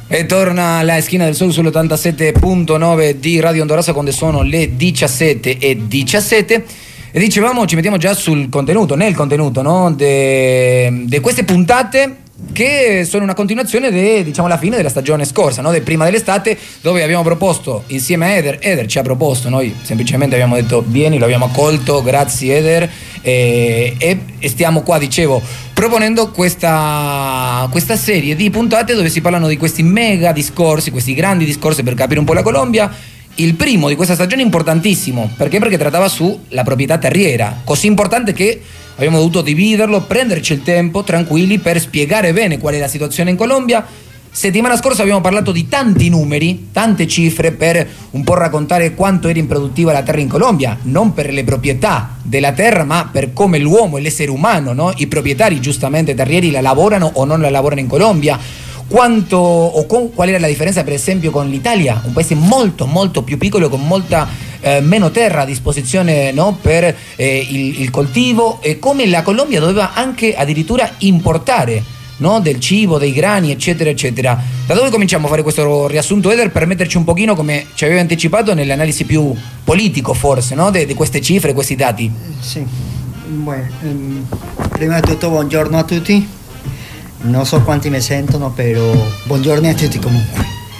E torna alla Esquina del Sol sull'87.9 di Radio Onda Rossa quando sono le 17:17 e dicevamo ci mettiamo già sul contenuto, nel contenuto, no? di queste puntate che sono una continuazione diciamo la fine della stagione scorsa, no? Prima dell'estate, dove abbiamo proposto insieme a Eder ci ha proposto, noi semplicemente abbiamo detto vieni, lo abbiamo accolto, grazie Eder, e stiamo qua, dicevo, proponendo questa serie di puntate dove si parlano di questi mega discorsi, questi grandi discorsi per capire un po' la Colombia. Il primo di questa stagione è importantissimo, perché trattava sulla proprietà terriera, così importante che abbiamo dovuto dividerlo, prenderci il tempo tranquilli per spiegare bene qual è la situazione in Colombia. Settimana scorsa abbiamo parlato di tanti numeri, tante cifre per un po' raccontare quanto era improduttiva la terra in Colombia, non per le proprietà della terra, ma per come l'uomo e l'essere umano, no? I proprietari giustamente terrieri la lavorano o non la lavorano in Colombia. Qual era la differenza per esempio con l'Italia, un paese molto molto più piccolo con molta meno terra a disposizione, no? Per il coltivo, e come la Colombia doveva anche addirittura importare, no? Del cibo, dei grani, eccetera eccetera. Da dove cominciamo a fare questo riassunto, Eder, per metterci un pochino, come ci aveva anticipato, nell'analisi più politico forse, no? Di queste cifre, questi dati? Sì, bueno, prima di tutto buongiorno a tutti. Non so quanti mi sentono, però buongiorno a tutti comunque.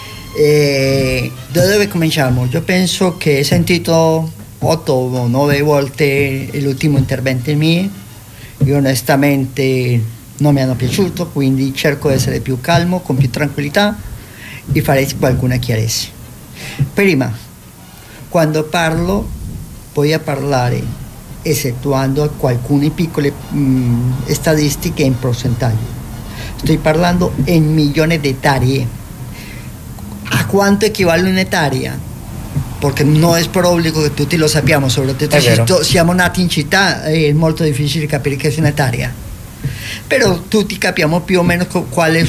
Da dove cominciamo? Io penso che ho sentito 8 o 9 volte l'ultimo intervento mio. Io onestamente non mi hanno piaciuto, quindi cerco di essere più calmo, con più tranquillità e fare qualcuna chiarezza. Prima, quando parlo, voy a parlare effettuando alcune piccole statistiche in percentuale. Estoy parlando en millones de hectáreas. ¿A cuánto equivale una hectárea? Porque no es por obbligo che tutti lo sappiamo, soprattutto se siamo nati in città, è molto difficile capire che è una hectárea. Però tutti capiamo più o meno qual è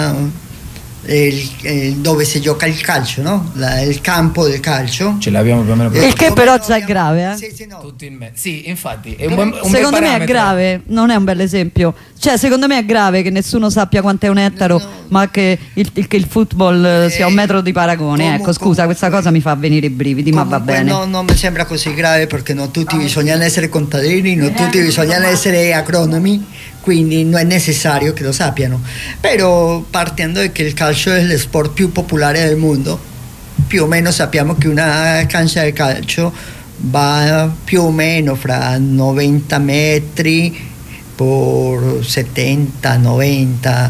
dove si gioca il calcio, no? Il campo del calcio. Ce l'abbiamo più o meno. Il che però già è grave, eh? Sì, no. Sì, infatti è un secondo me è grave, non è un bel esempio. Cioè, secondo me è grave che nessuno sappia quanto è un ettaro, ma che il football sia un metro di paragone. Ecco, scusa, questa cosa mi fa venire i brividi, ma va bene. No, non mi sembra così grave, perché non tutti bisogna essere contadini, non tutti bisogna essere agronomi, quindi non è necessario che lo sappiano. Però partendo da che il calcio è lo sport più popolare del mondo, più o meno sappiamo che una cancha di calcio va più o meno fra 90 metri por 70, 90,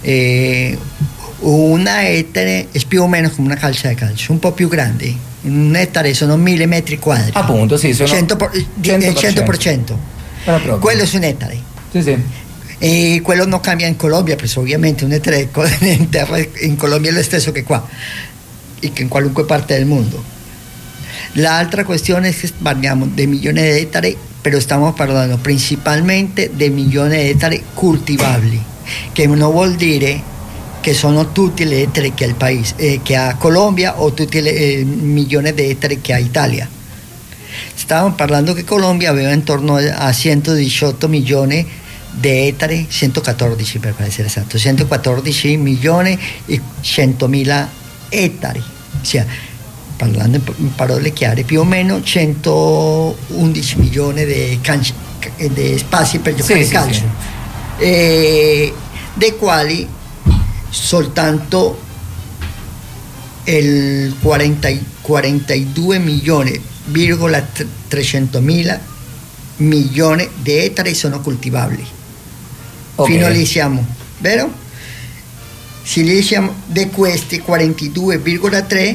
una ettare è più o meno come una calcia di calcio, un po' più grande. Un ettare sono 1000 metri quadri. Appunto, sì, sono 100%. Quello è un ettare. Sì. E quello non cambia in Colombia, perché ovviamente un ettare in Colombia è lo stesso che qua e che in qualunque parte del mondo. L'altra questione è che parliamo di milioni di ettari, però stiamo parlando principalmente di milioni di ettari coltivabili, che non vuol dire che sono tutti gli ettari che ha il paese, che ha Colombia, o tutti i milioni di ettari che ha Italia. Stavamo parlando che Colombia aveva intorno a 118 milioni di ettari, 114 per essere esatto, 114 milioni e 100.000 ettari, cioè, parlando in parole chiare, più o meno 111 milioni di spazi per giocare calcio, dei quali soltanto il 42 milioni, 300.000 milioni di ettari sono coltivabili. Okay. Fino lì siamo, vero? Se lì siamo, di questi 42,3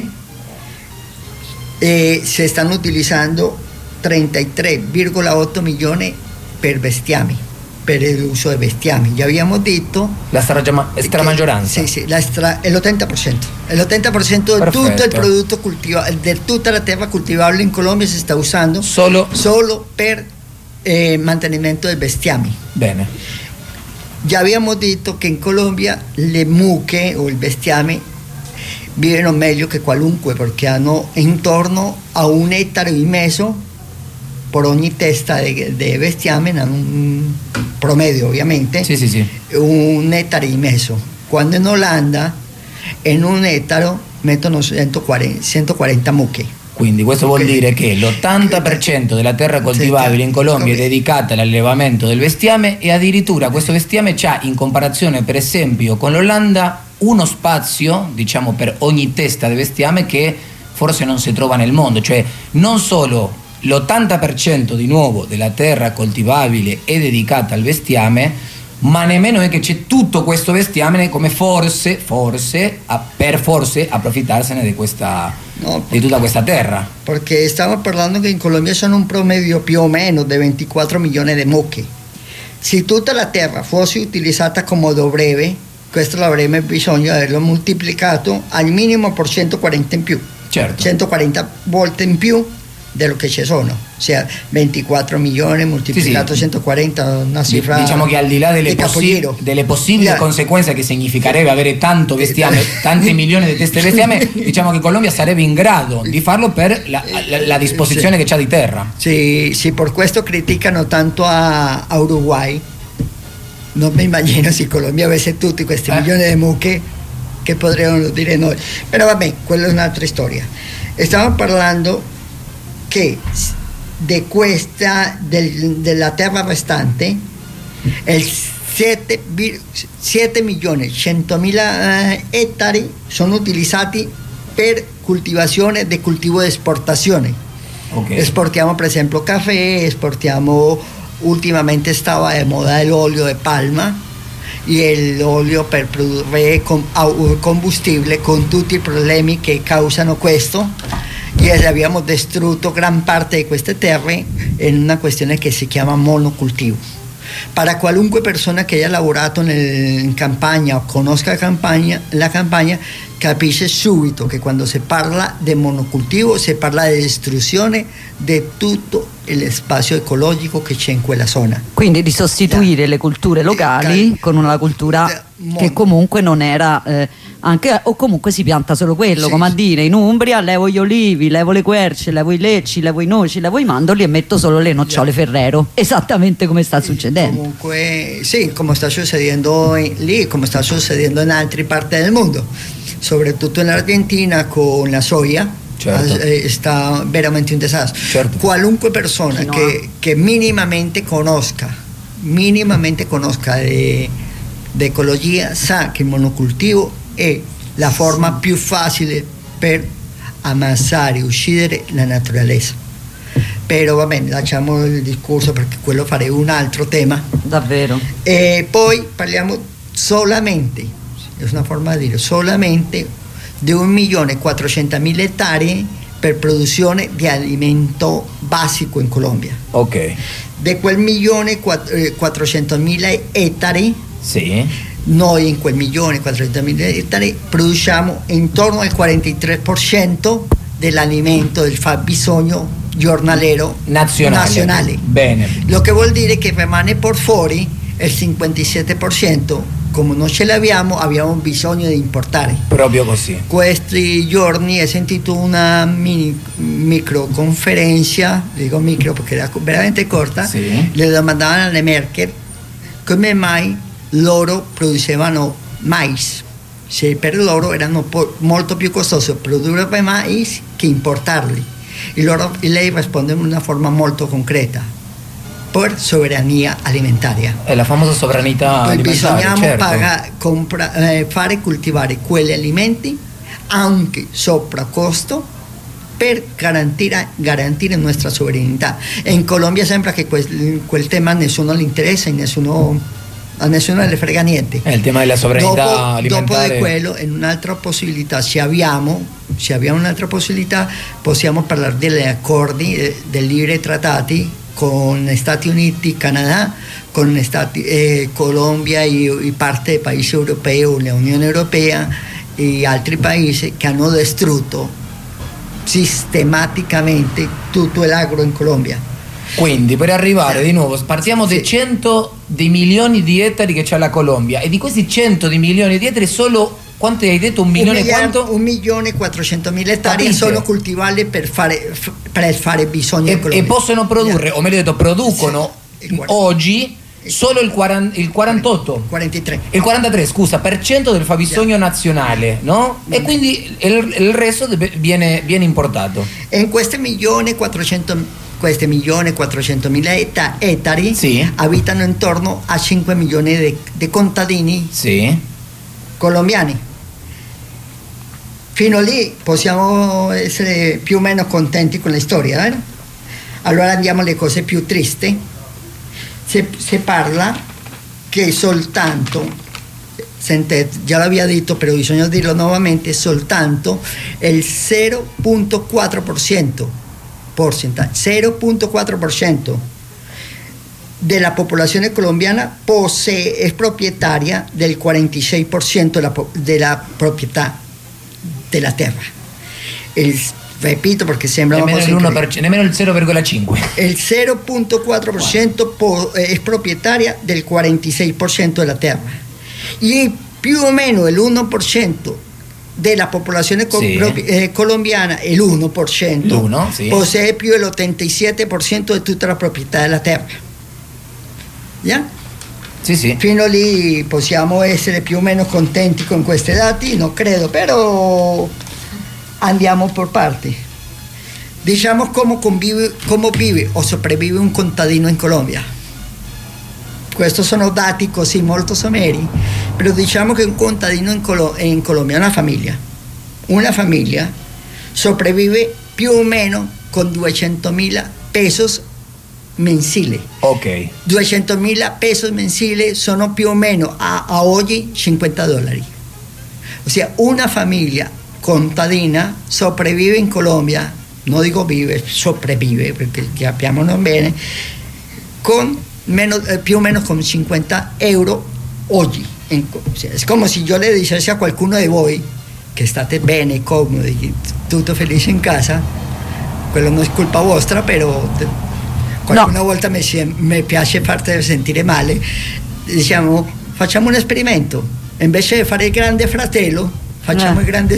si stanno utilizzando 33,8 milioni per bestiami, per l'uso di bestiami. Già abbiamo detto la stramaggioranza. Sì, è l'80%. L'80% di tutto il prodotto coltivato, di tutta la terra coltivabile in Colombia si sta usando solo per mantenimento dei bestiami. Bene. Già abbiamo detto che in Colombia le mucche o il bestiame vivono meglio che qualunque, perché hanno intorno a un ettaro e mezzo per ogni testa di bestiame, hanno un promedio ovviamente, sì. un ettaro e mezzo. Quando in Olanda in un ettaro mettono 140 mucche. Quindi questo vuol dire che l'80% della terra coltivabile in Colombia è dedicata all'allevamento del bestiame, e addirittura questo bestiame c'ha, in comparazione per esempio con l'Olanda, uno spazio, diciamo, per ogni testa di bestiame che forse non si trova nel mondo. Cioè non solo l'80% di nuovo della terra coltivabile è dedicata al bestiame, ma nemmeno è che c'è tutto questo bestiame come forse approfittarsene di tutta questa terra. Perché stiamo parlando che in Colombia sono un promedio più o meno di 24 milioni di mucche. Se tutta la terra fosse utilizzata come dovrebbe, questo avremmo bisogno di averlo moltiplicato al minimo per 140 in più. Certo. 140 volte in più dello che ci sono, cioè 24 milioni moltiplicato 140, una cifra. Diciamo che al di là delle possibili conseguenze che significherebbe avere tanto bestiame, tanti milioni di teste di bestiame, diciamo che Colombia sarebbe in grado di farlo per la disposizione che c'ha di terra. Sì, per questo criticano tanto a Uruguay. Non mi immagino se Colombia avesse tutti questi milioni di mucche che potremmo dire noi, però vabbè, quella è un'altra storia. Stiamo parlando che della terra restante il 7 milioni 100.000 ettari sono utilizzati per coltivazione di cultivo di esportazione. Okay. Esportiamo per esempio caffè, ultimamente stava de moda l'olio di palma e l'olio per produrre combustible con tutti i problemi che causano questo. Y abbiamo distrutto gran parte di queste terre in una questione che si chiama monocultivo. Per qualunque persona che haya lavorato in campagna o conosca la campagna, capisce subito che quando si parla di monocultivo si parla di distruzione di tutto lo spazio ecologico che c'è in quella zona. Quindi di sostituire le culture locali con una cultura che comunque non era o comunque si pianta solo quello, come a dire, in Umbria levo gli olivi, levo le querce, levo i lecci, levo i noci, levo i mandorli e metto solo le nocciole Ferrero, esattamente come sta succedendo. Comunque sì, come sta succedendo lì, come sta succedendo in altre parti del mondo, soprattutto in Argentina con la soia. Certo. Sta veramente un disastro. Certo. Qualunque persona che minimamente conosca di ecologia sa che il monocultivo è la forma più facile per ammazzare e uccidere la naturalezza. Però va bene, lasciamo il discorso perché quello farei un altro tema. Davvero. E poi parliamo solamente, è una forma di dire, solamente di 1.400.000 ettari per produzione di alimento basico in Colombia. Ok. Di quel 1.400.000 ettari, sì, noi in quel 1.400.000 ettari produciamo intorno al 43% dell'alimento del fabbisogno giornaliero nazionale. Bene. Lo che vuol dire che rimane por fuori il 57%. Come non ce l'abbiamo, abbiamo bisogno di importare. Proprio così. Questi giorni ho sentito una microconferenza, dico micro perché era veramente corta, sì. Le domandavano alle Merkel come mai loro producevano mais, se per loro erano molto più costoso produrre mais che importarli. E lei risponde in una forma molto concreta: per sovrania alimentaria. È la famosa sovranità alimentaria. Bisogna fare coltivare quegli alimenti anche sopra costo per garantire la nostra sovranità. E in Colombia sembra che quel tema a nessuno le interessa, a nessuno le frega niente. È il tema della sovranità alimentare. Dopo di quello, in un'altra possibilità, se abbiamo un'altra possibilità, possiamo parlare degli accordi, dei liberi trattati con Stati Uniti, Canada, con Colombia e parte dei paesi europei, l'Unione Europea e altri paesi che hanno distrutto sistematicamente tutto l'agro in Colombia. Quindi per arrivare di nuovo partiamo dai 100 di milioni di ettari che c'ha la Colombia, e di questi 100 di milioni di ettari solo quanto hai detto? 1.400.000 ettari sono coltivabili per fare bisogno e possono produrre, o meglio detto producono oggi Solo il 48? 43. Il 43, scusa, per cento del fabbisogno nazionale, no? E quindi il resto viene importato. E in questi 1.400.000 ettari sì, abitano intorno a 5 milioni di contadini sì, colombiani. Fino lì possiamo essere più o meno contenti con la storia, vero? Allora andiamo alle cose più tristi. Si parla che soltanto, già l'aveva detto, però bisogna dirlo nuovamente, soltanto il 0.4% della popolazione colombiana è proprietaria del 46% della proprietà della terra. Repito perché sembra nemmeno nemmeno il 0,5%. Il 0.4% è proprietaria del 46% della terra. E più o meno l'1% della popolazione colombiana, l'1%, sì, possede più dell'87% di tutta la proprietà della terra. Yeah? Sì, sì. Fino lì possiamo essere più o meno contenti con questi dati? Non credo, però andiamo per parti. Diciamo come vive o sopravvive un contadino in Colombia. Questi sono dati così molto someri, però diciamo che un contadino in Colombia, una famiglia sopravvive più o meno con 200.000 pesos mensili. Ok. 200.000 pesos mensili sono più o meno a oggi $50. Ossia una famiglia contadina sopravvive in Colombia, non dico vive, sopravvive perché capiamoci bene, con più o meno con 50 euro oggi. È come se io le dicessi a qualcuno di voi che state bene, comodi, tutto felice in casa, quello non è colpa vostra, però qualcuna volta mi piace farti sentire male. Diciamo, facciamo un esperimento, invece di fare il grande fratello, facciamo il grande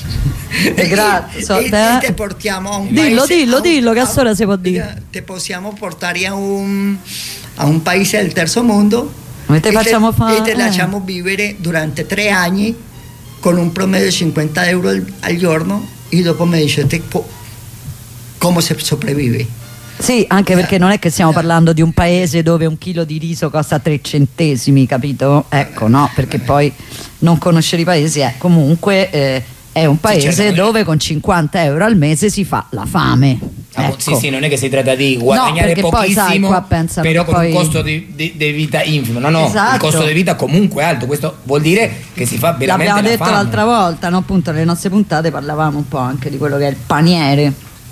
e te portiamo a un paese, dillo che a sola si può dire. Te possiamo portare a un paese del terzo mondo e te lasciamo vivere durante 3 anni con un promedio di 50 euro al giorno e dopo mi dice come si sopravvive. Sì, anche perché non è che stiamo parlando di un paese dove un chilo di riso costa 3 centesimi, capito? Ecco, no, perché poi non conoscere i paesi comunque è un paese dove con 50 euro al mese si fa la fame. Ecco. Sì, non è che si tratta di guadagnare pochissimo, poi, sai, però con un costo di vita infimo. No, esatto. Il costo di vita comunque è alto. Questo vuol dire che si fa veramente l'abbiamo detto fame. L'altra volta, no? Appunto nelle nostre puntate parlavamo un po' anche di quello che è il paniere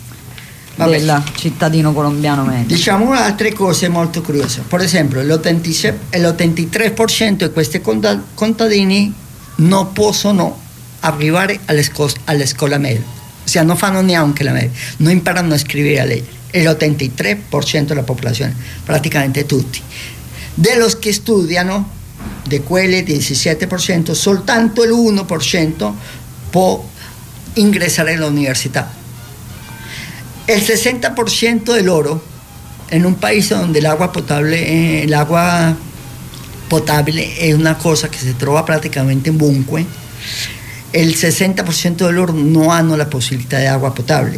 del cittadino colombiano medio. Diciamo altre cose molto curiose. Per esempio l'83% di questi contadini non possono arrivare alla scuola media, ossia non fanno neanche la media, non imparano a scrivere e a leggere. È l'83% della popolazione, praticamente tutti. Dello che studiano, di quelli 17%, soltanto l'1% può ingressare all'università. Il 60% di loro, in un paese dove l'acqua potabile è una cosa che si trova praticamente ovunque, il 60% di loro non hanno la possibilità di acqua potabile.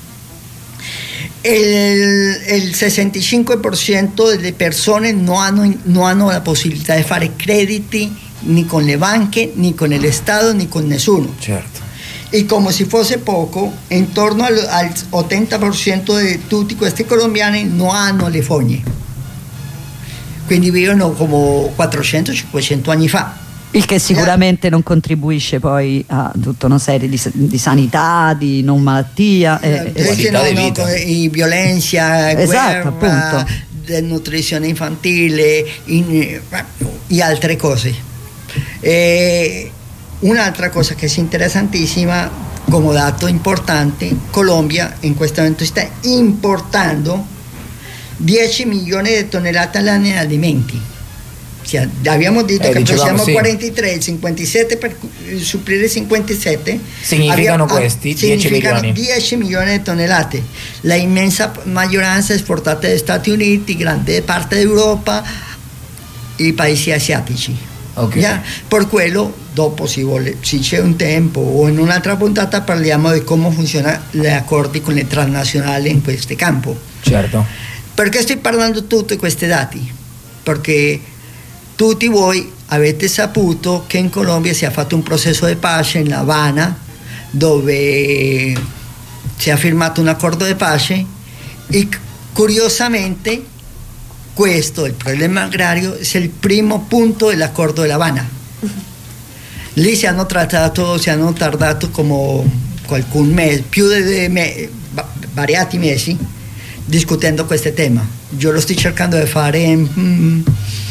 Il 65% delle persone non hanno la possibilità di fare crediti né con le banche, né con lo Stato, né con nessuno. Certo. E come se fosse poco, intorno al 80% di tutti questi colombiani non hanno le fogne. Quindi vivono come 400-500 anni fa. Il che sicuramente non contribuisce poi a tutta una serie di sanità, di non malattia di violenza, esatto, guerra, appunto, nutrizione infantile e altre cose. Un'altra cosa che è interessantissima, come dato importante, Colombia in questo momento sta importando 10 milioni di tonnellate all'anno in alimenti. Cioè, abbiamo detto che siamo 43, il 57 per supplire 57 significano questi 10 milioni. 10 milioni di tonnellate. La immensa maggioranza è esportata dagli Stati Uniti, grande parte d'Europa, i paesi asiatici. Okay. Yeah? Per quello, dopo se c'è un tempo o in un'altra puntata parliamo di come funzionano gli accordi con le transnazionali in questo campo. Certo. Perché sto parlando di tutti questi dati? Perché tutti voi avete saputo che in Colombia si è fatto un processo di pace in La Habana, dove si è firmato un accordo di pace e curiosamente questo, il problema agrario, è il primo punto dell'accordo di La Habana. Lì si hanno tardato come qualcun mese, più di variati mesi, discutendo questo tema. Io lo sto cercando di fare in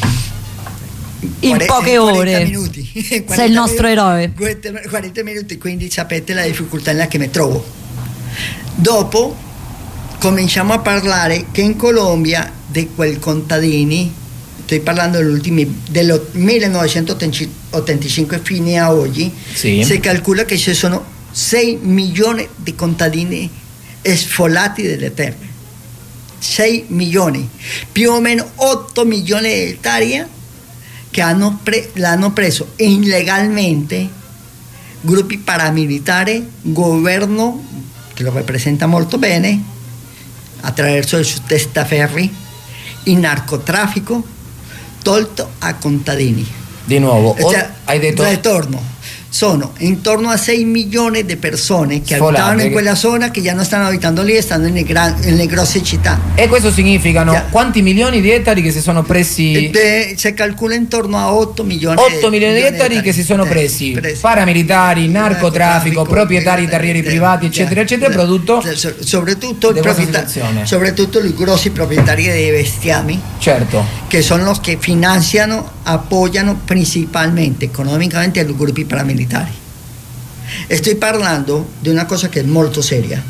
poche ore. Minuti. Sei il nostro eroe. 40 minuti, quindi sapete la difficoltà nella che mi trovo. Dopo cominciamo a parlare che in Colombia di quei contadini, sto parlando del 1985 fino a oggi, sì. Si calcola che ci sono 6 milioni di contadini sfollati delle terre. 6 milioni, più o meno 8 milioni di ettari che l'hanno preso illegalmente gruppi paramilitari, governo che lo rappresenta molto bene attraverso il testaferri, il narcotraffico tolto a contadini. Di nuovo, hai detto... Ritorno. Sono intorno a 6 milioni di persone che Sfolate, abitavano in quella zona, che già non stanno abitando lì e stanno nelle grosse città. E questo significano quanti milioni di ettari che si sono presi? Si calcola intorno a 8 milioni. 8 milioni di ettari che si sono presi. Paramilitari, narcotraffico, proprietari di terrieri privati, eccetera, eccetera, prodotto soprattutto i grossi proprietari dei bestiami. Certo. Che sono los che finanziano, appoggiano principalmente economicamente i gruppi paramilitari. Sto parlando di una cosa che è molto seria,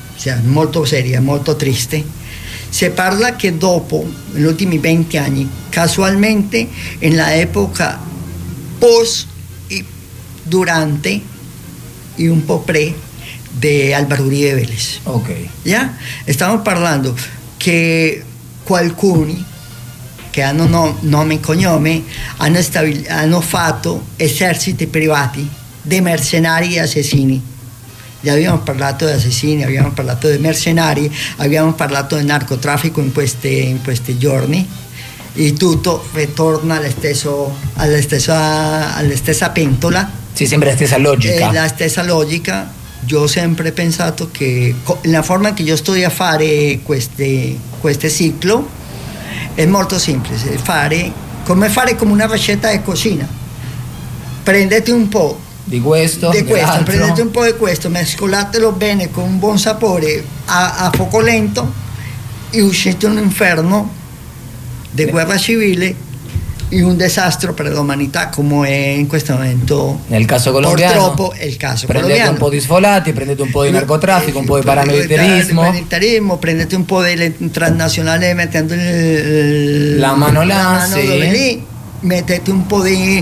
molto triste. Si parla che dopo, negli ultimi 20 anni, casualmente, nella epoca post e durante e un po' pre di Álvaro Uribe Vélez. Ok. Yeah? Stiamo parlando che alcuni che hanno nome e cognome hanno fatto eserciti privati di mercenari e assassini. Ya abbiamo parlato di assassini, abbiamo parlato di mercenari, abbiamo parlato di narcotraffico in questi giorni, e tutto ritorna alla stessa pentola. Sì, sempre la stessa logica. La stessa logica. Io ho sempre pensato che la forma che io sto a fare questo ciclo è molto semplice, come una ricetta di cucina. Prendete un po' di questo, prendete un po' di questo, mescolatelo bene con un buon sapore a fuoco lento e uscite un inferno di guerra civile e un disastro per l'umanità, come è in questo momento nel caso colombiano. Purtroppo è il caso prendete colombiano. Un po' di sfolati, prendete un po' di narcotraffico, un po' di paramilitarismo, prendete un po' delle transnazionali mettendo la mano là, sì. Lì mettete un po' di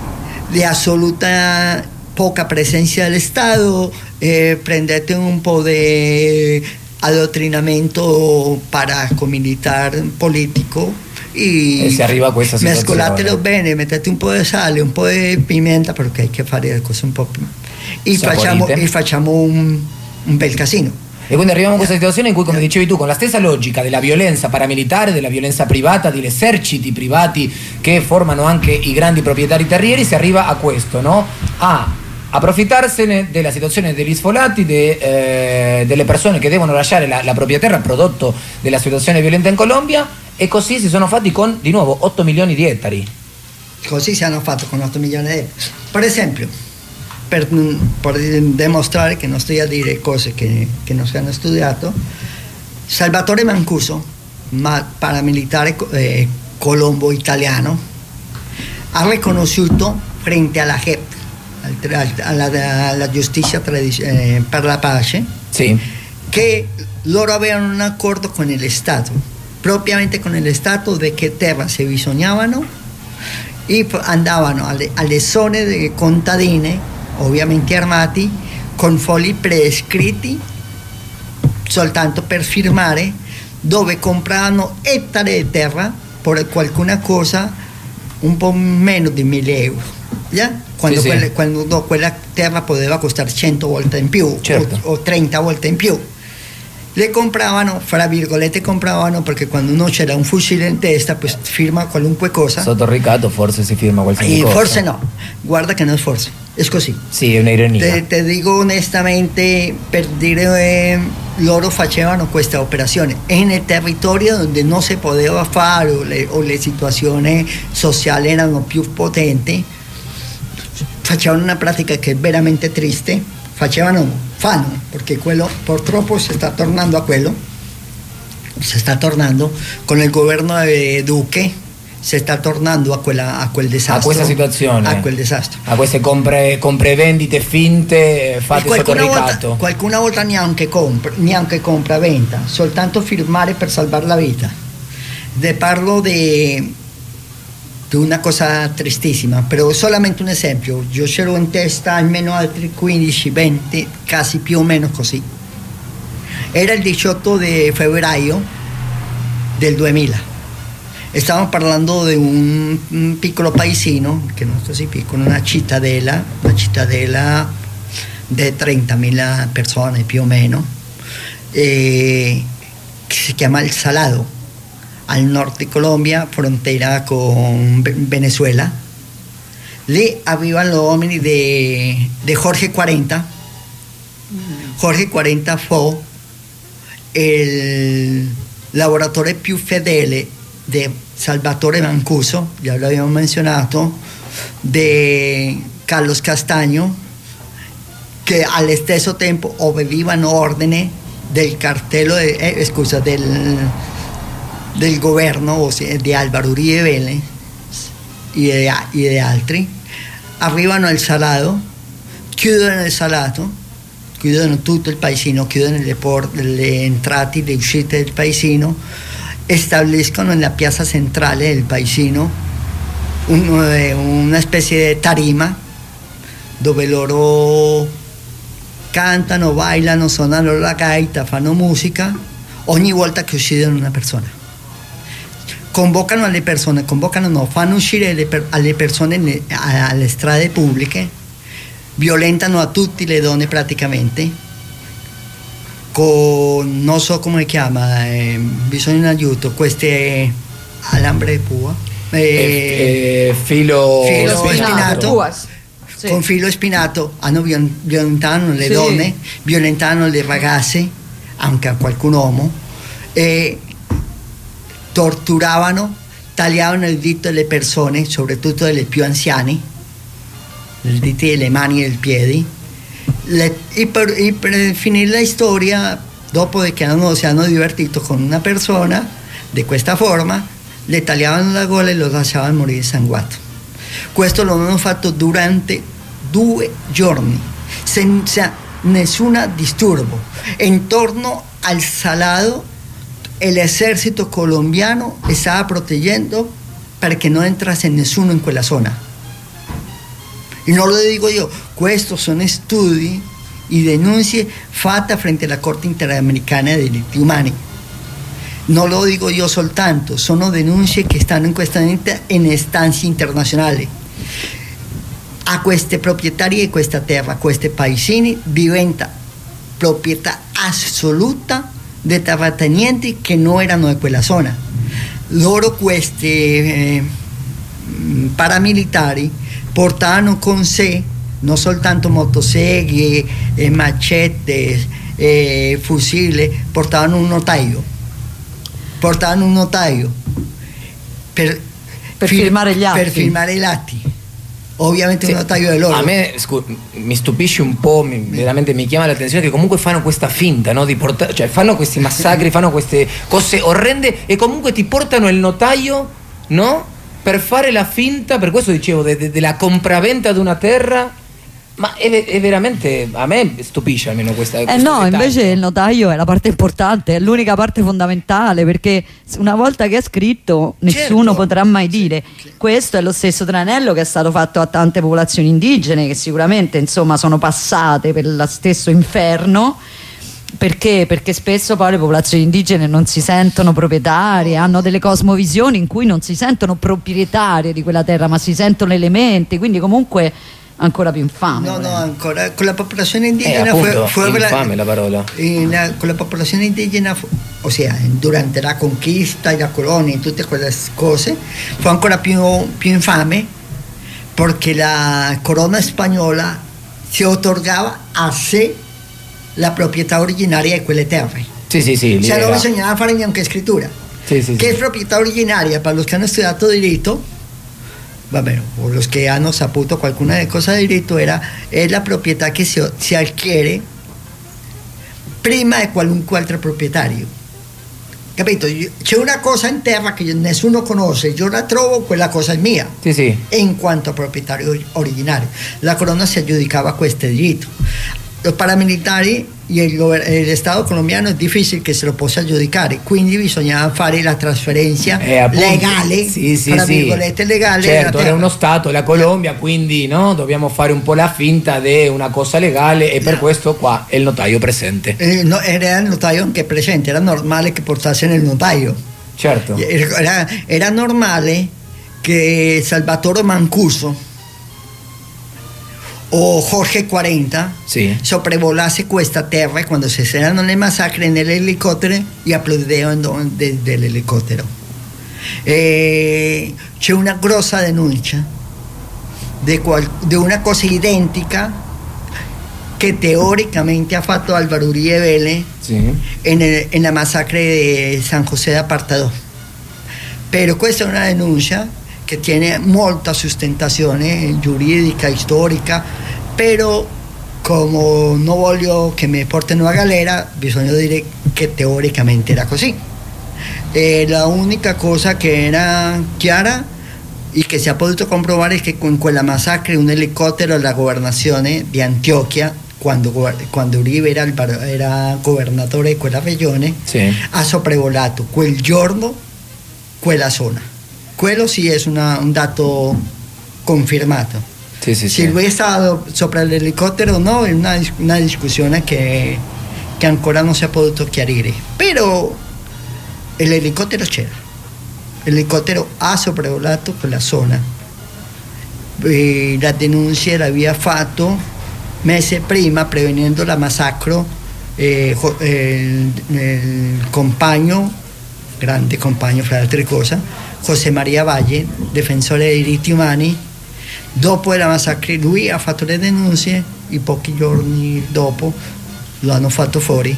assoluta poca presenza dell'Stato, prendete un po' di adottrinamento paramilitar politico e si arriva a questa situazione. Mescolatelo bene, mettete un po' di sale, un po' di pimienta, perché hay che fare le cose un po' più e facciamo un bel casino. E quindi arriviamo a questa situazione in cui, come dicevi tu, con la stessa logica della violenza paramilitare, della violenza privata, degli eserciti privati che formano anche i grandi proprietari terrieri, si arriva a questo, no? A approfittarsene della situazione degli sfolati, delle persone che devono lasciare la propria terra, prodotto della situazione violenta in Colombia, e così si sono fatti con, di nuovo, 8 milioni di ettari. Così si hanno fatto con 8 milioni di ettari. Per esempio, per dimostrare che non sto a dire cose che non si hanno studiato, Salvatore Mancuso, paramilitare colombo italiano, ha riconosciuto frente alla JEP, alla giustizia per la pace, sì, che loro avevano un accordo con lo Stato, propriamente con lo Stato, di che terra si bisognavano, e andavano alle zone contadine, ovviamente armati, con fogli prescritti soltanto per firmare, dove compravano ettari di terra per qualcuna cosa un po' meno di 1.000 euro, ya? Quando, sì, sì. quando quella terra poteva costare 100 volte in più, certo, o 30 volte in più. Le compravano, fra virgolette compravano, perché quando uno c'era un fucile in testa, pues firma qualunque cosa. Sotto il ricatto forse si firma qualsiasi cosa. Forse no, guarda che non è forse, è così. Sì, è un'ironia. Te dico onestamente, per dire, loro facevano questa operazione e nel territorio dove non si poteva fare o le situazioni sociali erano più potenti, facevano una pratica che è veramente triste, fanno, perché quello purtroppo si sta tornando a quello, si sta tornando con il governo di Duque, si sta tornando a quel disastro, a questa situazione, a quel disastro, a queste compravendite finte fatte sotto ricatto. Qualcuna volta neanche compra-venta, soltanto firmare per salvare la vita. Te parlo di una cosa tristissima, però solamente un esempio. Io c'ero in testa almeno altri 15-20 casi più o meno così. Era il 18 di febbraio del 2000. Stiamo parlando di un piccolo paesino, che non so se piccolo, una cittadella di 30.000 persone più o meno, che si chiama El Salado, al nord di Colombia, frontera con Venezuela. Lì arrivano gli uomini di Jorge 40. Jorge 40 fu il lavoratore più fedele di Salvatore Mancuso, già l'abbiamo menzionato, di Carlos Castaño, che allo stesso tempo obbedivano ordine del cartello del governo, ossia di Álvaro Uribe Vélez e di altri. Arrivano al Salado, chiudono il Salado, chiudono tutto il paesino, chiudono le entrate e le uscite del paesino, stabiliscono nella piazza centrale del paesino una specie di tarima dove loro cantano, bailano, suonano la gaita, fanno musica ogni volta che uccidono una persona. Fanno uscire alle persone alle strade pubbliche, violentano a tutte le donne praticamente, con, non so come si chiama, bisogna un aiuto, queste alambre di pua, filo spinato. Sì. Con filo spinato violentano le donne, violentano le ragazze, anche a qualcun uomo, e torturavano, tagliavano il dito delle persone, soprattutto delle più anziane, il dito delle mani e dei piedi. E per finire la storia, dopo che si hanno divertito con una persona di questa forma, le tagliavano la gola e lo lasciavano morire sanguato. Questo lo hanno fatto durante 2 giorni, senza nessun disturbo. Intorno al Salado l'esercito colombiano stava proteggendo perché non entrasse nessuno in quella zona. E non lo dico io, questi sono studi e denunce fatte frente alla Corte Interamericana dei Diritti Umani. Non lo dico io soltanto, sono denunce che stanno in questa momento in istanze internazionali. A questi proprietari di questa terra, a questi paesini, diventa proprietà assoluta dei terratenienti che non erano di quella zona. Loro, questi paramilitari, portavano con sé non soltanto motoseghe, macete, fucile, portavano un notaio per firmare gli atti. Per firmare gli atti. Ovviamente un notaio di loro. A me mi stupisce un po', veramente mi chiama l'attenzione che comunque fanno questa finta, no? Di cioè fanno questi massacri, fanno queste cose orrende e comunque ti portano il notaio, no? Per fare la finta, per questo dicevo, della compraventa di una terra. Ma è veramente, a me stupisce almeno questa no, dettaglio. invece il notaio è la parte importante, è l'unica parte fondamentale, perché una volta che è scritto nessuno potrà mai dire. Questo è lo stesso tranello che è stato fatto a tante popolazioni indigene che sicuramente insomma sono passate per lo stesso inferno, Perché? Perché spesso poi le popolazioni indigene non si sentono proprietarie, hanno delle cosmovisioni in cui non si sentono proprietarie di quella terra, ma si sentono elementi, quindi comunque ancora più infame. No, ancora con la popolazione indigena appunto, fue infame la parola. Con la popolazione indigena, o sea, durante la conquista y la colonia y tutte quelle cose, fue ancora più infame porque la corona española se otorgaba a sé la proprietà originaria di quelle terre. Sí, o sea, no bisognava fare neanche scrittura. Sí, ¿Qué es propiedad originaria? Para los que han estudiado diritto, vabbè, o los que hanno saputo qualcuna de cosa de diritto, es la proprietà che si adquiere prima di qualunque altro proprietario. Capito? C'è una cosa in terra che nessuno conosce, io la trovo, quella cosa è mia. Sí. In quanto proprietario originario. La corona si aggiudicava questo diritto. Los paramilitari y el Stato colombiano è difficile che se lo possa aggiudicare, quindi bisognava fare la trasferenza legale, tra virgolette legale. Certo, è uno Stato, la Colombia, quindi no, dobbiamo fare un po' la finta di una cosa legale e per questo qua è il notaio presente. No, era il notaio anche presente, era normale che portasse nel notaio. Certo. Era normale che Salvatore Mancuso o Jorge 40 sopravvolasse questa terra quando si erano le massacre nell'elicottero e applaudivano dell'elicottero. C'è una grossa denuncia di una cosa identica che teoricamente ha fatto Álvaro Uribe Vélez en la masacre di San José de Apartadó. Però questa è una denuncia che tiene molta sustentazione giuridica, storica, però come non voglio che mi portino a galera, bisogna dire che teoricamente era così. La unica cosa che era chiara e che si è potuto comprovare è che con quella massacre un elicottero della governazione di Antioquia, quando Uribe era governatore di quella regione, ha sopravvolato quel giorno quella zona. Quello sì è un dato confermato. Se lui è stato sopra l'elicottero o no è una discussione che ancora non si è potuto chiarire. Però l'elicottero c'era. L'elicottero ha sopravvolato quella zona. La denuncia l'aveva fatto mesi prima, prevenendo la massacro, il compagno, grande compagno fra altre cose, José María Valle, difensore dei diritti umani. Dopo la massacre lui ha fatto le denunce e pochi giorni dopo lo hanno fatto fuori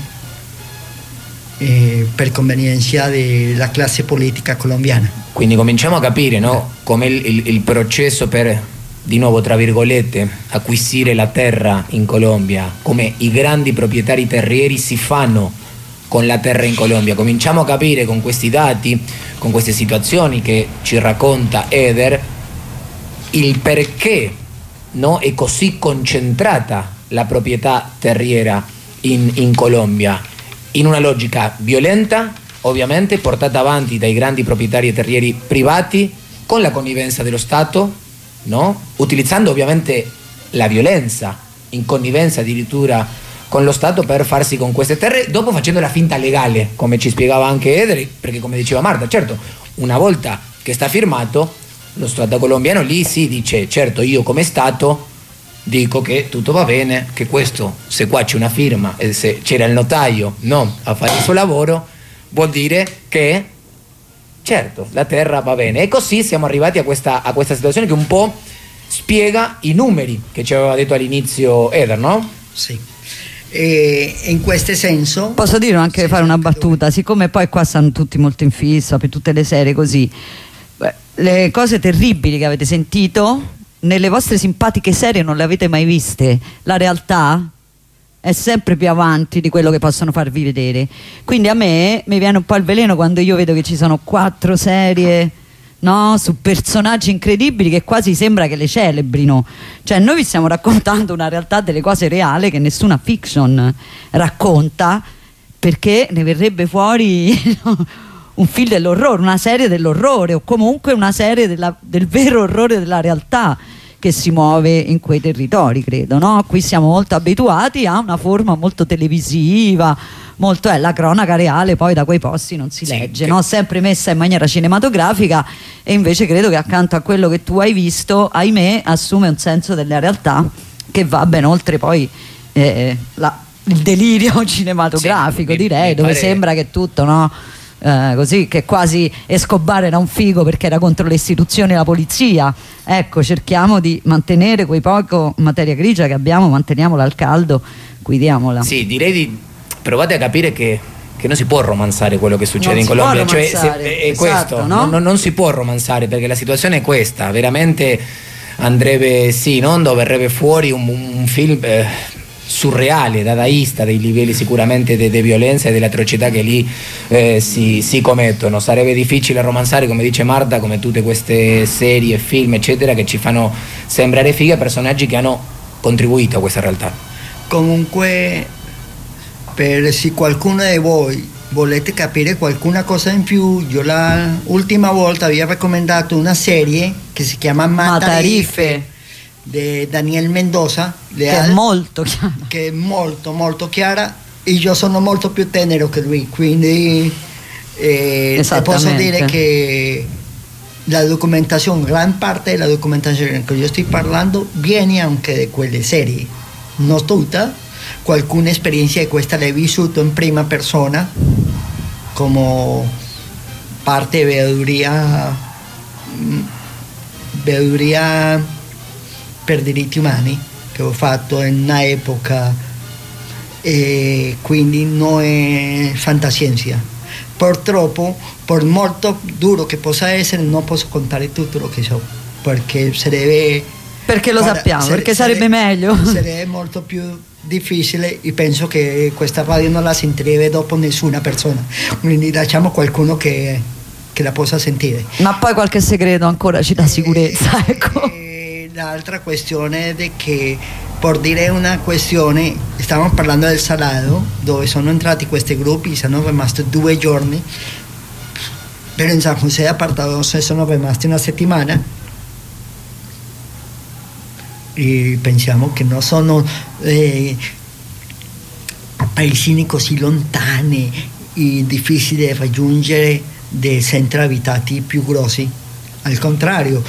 per convenienza della classe politica colombiana. Quindi cominciamo a capire, no, come il processo per, di nuovo tra virgolette, acquisire la terra in Colombia, come i grandi proprietari terrieri si fanno con la terra in Colombia. Cominciamo a capire con questi dati, con queste situazioni che ci racconta Eder, il perché, no, è così concentrata la proprietà terriera in Colombia, in una logica violenta, ovviamente portata avanti dai grandi proprietari terrieri privati, con la connivenza dello Stato, no? Utilizzando ovviamente la violenza, in connivenza addirittura con lo Stato per farsi con queste terre, dopo facendo la finta legale, come ci spiegava anche Eder, perché come diceva Marta, certo, una volta che sta firmato, lo Stato colombiano lì si dice, certo, io come Stato dico che tutto va bene, che questo, se qua c'è una firma e se c'era il notaio, no, a fare il suo lavoro, vuol dire che, certo, la terra va bene. E così siamo arrivati a questa situazione che un po' spiega i numeri che ci aveva detto all'inizio Eder, no? Sì. In questo senso posso dire anche fare una battuta, siccome poi qua stanno tutti molto in fissa per tutte le serie così, le cose terribili che avete sentito nelle vostre simpatiche serie non le avete mai viste. La realtà è sempre più avanti di quello che possono farvi vedere, quindi a me mi viene un po' il veleno quando io vedo che ci sono 4 serie, no, su personaggi incredibili che quasi sembra che le celebrino. Cioè noi vi stiamo raccontando una realtà delle cose reali che nessuna fiction racconta, perché ne verrebbe fuori un film dell'orrore, una serie dell'orrore, o comunque una serie del vero orrore della realtà. che si muove in quei territori, credo, no? Qui siamo molto abituati a una forma molto televisiva, molto la cronaca reale poi da quei posti non si legge, no? Sempre messa in maniera cinematografica, e invece credo che accanto a quello che tu hai visto, ahimè, assume un senso della realtà che va ben oltre poi il delirio cinematografico, direi, dove sembra che tutto, no? Così, che quasi Escobar era un figo perché era contro le istituzioni e la polizia. Ecco, cerchiamo di mantenere quei poco materia grigia che abbiamo, manteniamola al caldo, guidiamola. Sì, direi provate a capire che non si può romanzare quello che succede in Colombia, cioè è questo, no? Non si può romanzare, perché la situazione è questa, veramente andrebbe, sì, in onda verrebbe fuori un film surreale, dadaista, dei livelli sicuramente di violenza e delle atrocità che lì si commettono. Sarebbe difficile romanzare, come dice Marta, come tutte queste serie, film eccetera, che ci fanno sembrare fighe personaggi che hanno contribuito a questa realtà. Comunque, per se qualcuno di voi volete capire qualcuna cosa in più, io la ultima volta vi ho raccomandato una serie che si chiama Matarife di Daniel Mendoza, che è molto chiara, che è molto molto chiara, e io sono molto più tenero che lui, quindi posso dire che la documentazione, gran parte della documentazione che io sto parlando viene anche di quelle serie, non tutta. Qualcuna esperienza di questa l'hai vissuto in prima persona come parte di veeduria per diritti umani che ho fatto in una epoca, e quindi non è fantascienza. Purtroppo, per molto duro che possa essere, non posso contare tutto lo che so, perché sappiamo, perché sarebbe meglio. Sarebbe molto più difficile, e penso che questa radio non la sentirebbe dopo nessuna persona, quindi lasciamo qualcuno che la possa sentire. Ma poi qualche segreto ancora ci dà sicurezza, ecco. L'altra questione è che, per dire una questione, stavamo parlando del Salado, dove sono entrati questi gruppi, sono rimasti 2 giorni, però in San José Apartado sono rimasti una settimana. E pensiamo che non sono paesini così lontani e difficili da raggiungere dei centri abitati più grossi. Al contrario,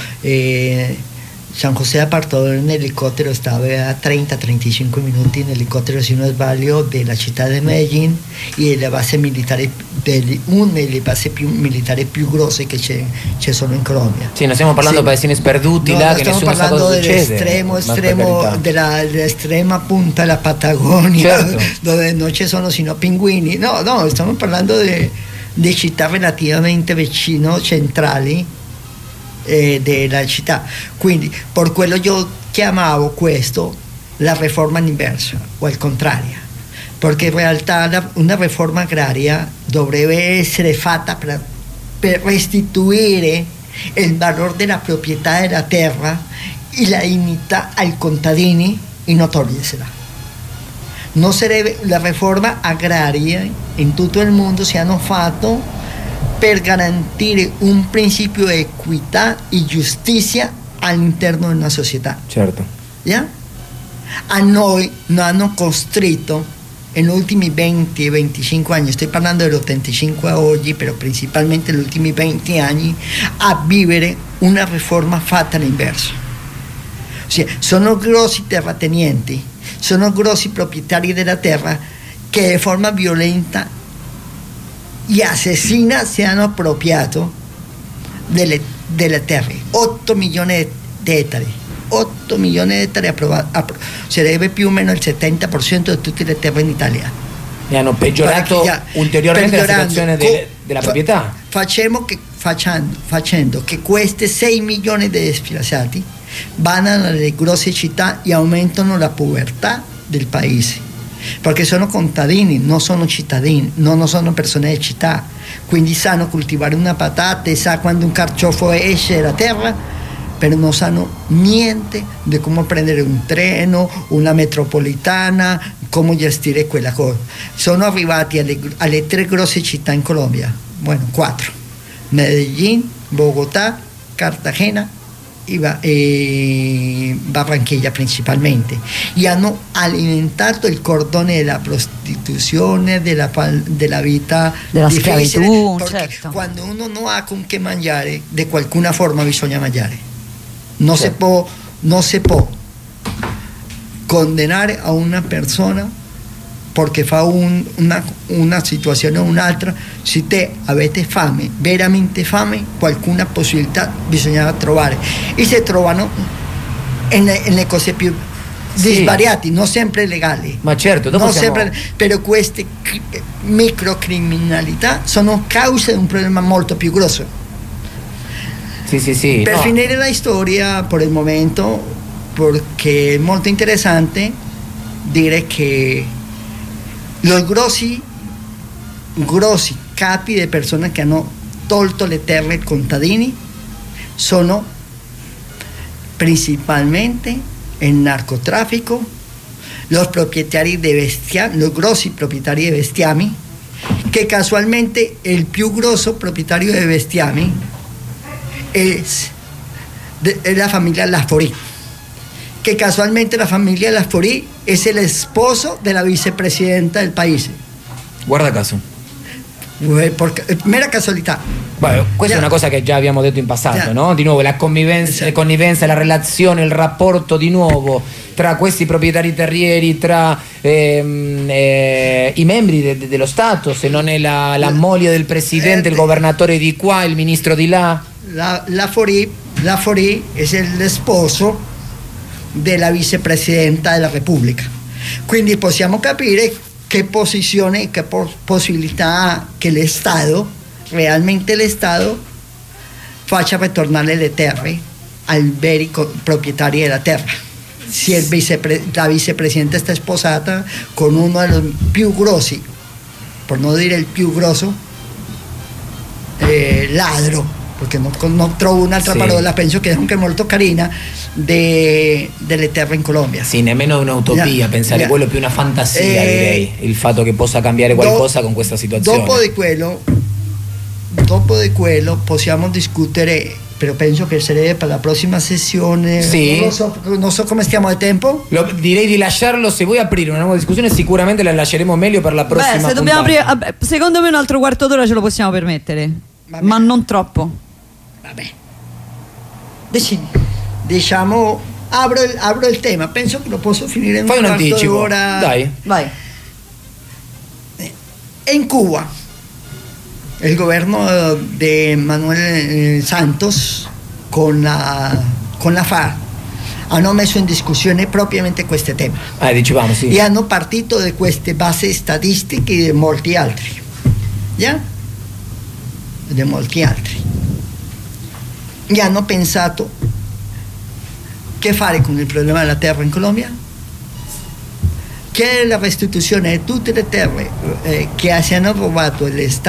San José Apartado in elicottero stava a 30-35 minuti in elicottero, se non sbaglio, della città di Medellin, e della base militare, una delle basi militari più grosse che ci sono in Colombia. Sì, non stiamo parlando di paesini sperduti, là, che nessuno sa cosa succede. Stiamo parlando dell'estrema punta della Patagonia, certo, dove non ci sono sino pinguini. No, stiamo parlando di città relativamente vicino, centrali della città. Quindi per quello io chiamavo questo la riforma inversa, o al contrario, perché in realtà una riforma agraria dovrebbe essere fatta per restituire il valore della proprietà della terra e la dignità ai contadini e non togliersela. Non sarebbe la riforma agraria in tutto il mondo si hanno fatto per garantire un principio di equità e giustizia all'interno di una società. Certo. Yeah? A noi non hanno costretto negli ultimi 20 e 25 anni, sto parlando dell'85 a oggi, però principalmente negli ultimi 20 anni, a vivere una riforma fatta all'inverso. Ossia, sono grossi terratenienti, sono grossi proprietari della terra che di forma violenta e assassina si hanno appropriato delle terre. 8 milioni di ettari. 8 milioni di ettari sarebbe più o meno il 70% di tutte le terre in Italia. E hanno peggiorato ulteriormente la situazione della proprietà. Facendo che queste 6 milioni di sfilati vanno alle grosse città e aumentano la povertà del paese. Perché sono contadini, non sono cittadini, non sono persone di città, quindi sanno coltivare una patata e sa quando un carciofo esce dalla terra, però non sanno niente di come prendere un treno, una metropolitana, come gestire quella cosa. Sono arrivati alle 3 grosse città in Colombia, 4, Medellín, Bogotà, Cartagena Barranquilla principalmente, y hanno alimentato il cordone della prostituzione, della vita della difficile, schiavitù, perché certo. quando uno non ha con che mangiare, di qualcuna forma bisogna mangiare. Non Certo. si può condannare a una persona perché fa una situazione o un'altra. Se te avete fame, veramente fame, qualcuna possibilità bisogna trovare, e si trovano nelle cose più disvariate, non sempre legali. Ma certo, dopo non siamo... sempre, però queste microcriminalità sono causa di un problema molto più grosso. Sì, Per no. finire la storia per il momento, perché è molto interessante dire che los grossi capi di persone che hanno tolto le terre ai contadini sono principalmente il narcotraffico, los proprietari di bestiami, los grossi proprietari di bestiami, che casualmente il più grosso proprietario di bestiami è la famiglia Laforí, che casualmente la famiglia Laforí es el esposo de la vicepresidenta del país. Guarda caso. Mera casualità. Beh, questa è una cosa che già abbiamo detto in passato, no? Di nuovo la connivenza, la relazione, il rapporto di nuovo tra questi proprietari terrieri, tra i membri dello Stato, se non è la moglie del presidente, il governatore di qua, il ministro di là. Laforí es el esposo della vicepresidenta della Repubblica, quindi possiamo capire che posizione, che possibilità ha che realmente l'Stato faccia ritornare le terre ai veri proprietari della terra. Se la vicepresidenta sta sposata con uno dei più grossi, per non dire il più grosso, ladro, perché non trovo un'altra parola, penso che è anche molto carina, delle terre in Colombia. Sì, nemmeno un'utopia, pensare quello è più una fantasia, direi, il fatto che possa cambiare qualcosa con questa situazione. Dopo di quello possiamo discutere, però penso che sarebbe per la prossima sessione. Sì. Non so come stiamo di tempo. Direi di lasciarlo, se vuoi aprire una nuova discussione sicuramente la lasceremo meglio per la prossima se dobbiamo puntata. aprire, secondo me un altro quarto d'ora ce lo possiamo permettere, ma non troppo. Vabbè. Decidi. Diciamo, apro il tema, penso che lo posso finire in Fai un quarto anticipo, d'ora. dai. Vai. En Cuba, el gobierno de Manuel Santos con la FARC hanno messo in discussione propriamente questo tema. Dicevamo, sì. E hanno partito da queste basi statistiche e di molti altri. ¿Ya? Di molti altri. E hanno pensato che fare con il problema della terra in Colombia? Che è la restituzione di tutte le terre che si hanno rubato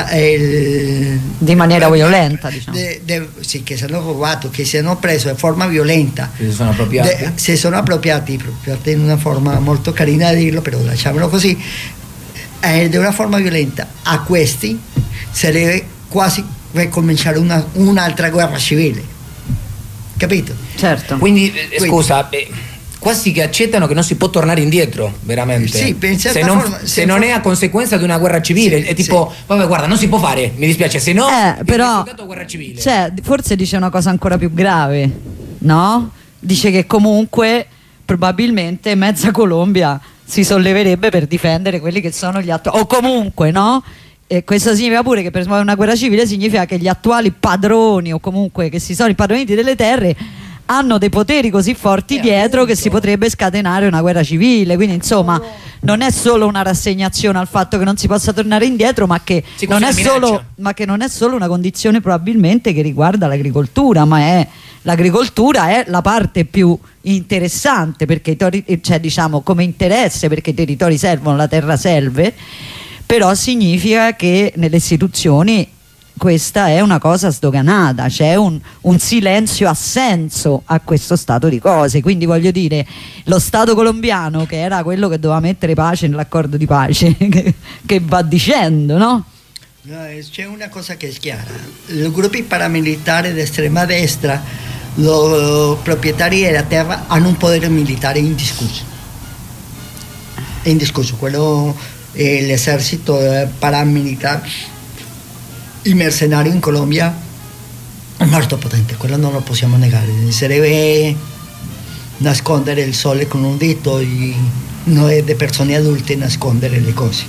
di maniera violenta, diciamo. Sì, che si hanno rubato, che si hanno preso di forma violenta. Si sono appropriati. Si sono appropriati in una forma molto carina di dirlo, però lasciamolo così, di una forma violenta. A questi si deve quasi ricominciare un'altra guerra civile. Capito? Certo. Quindi scusa, quasi che accettano che non si può tornare indietro, veramente. Sì, se non è a conseguenza di una guerra civile, sì, è tipo, vabbè, guarda, non si può fare, mi dispiace, se no però guerra civile. cioè, forse dice una cosa ancora più grave, no? Dice che comunque probabilmente mezza Colombia si solleverebbe per difendere quelli che sono gli attuali, o comunque, no? E questo significa pure che per una guerra civile significa che gli attuali padroni, o comunque che si sono impadroniti delle terre, hanno dei poteri così forti dietro, appunto, che si potrebbe scatenare una guerra civile. Quindi insomma non è solo una rassegnazione al fatto che non si possa tornare indietro, ma che non è solo una condizione probabilmente che riguarda l'agricoltura, ma l'agricoltura è la parte più interessante, perché cioè, diciamo, come interesse, perché i territori servono, la terra serve, però significa che nelle istituzioni questa è una cosa sdoganata, c'è un silenzio assenso a questo stato di cose. Quindi voglio dire, lo Stato colombiano, che era quello che doveva mettere pace nell'accordo di pace, che va dicendo, no? No, c'è una cosa che è chiara: i gruppi paramilitari di estrema destra Los propietari della terra hanno un potere militare indiscusso. Indiscusso. Quello, l'esercito paramilitare, i mercenari in Colombia è molto potente, quello non lo possiamo negare. Se deve nascondere il sole con un dito y no es de persone adulte nascondere le cose.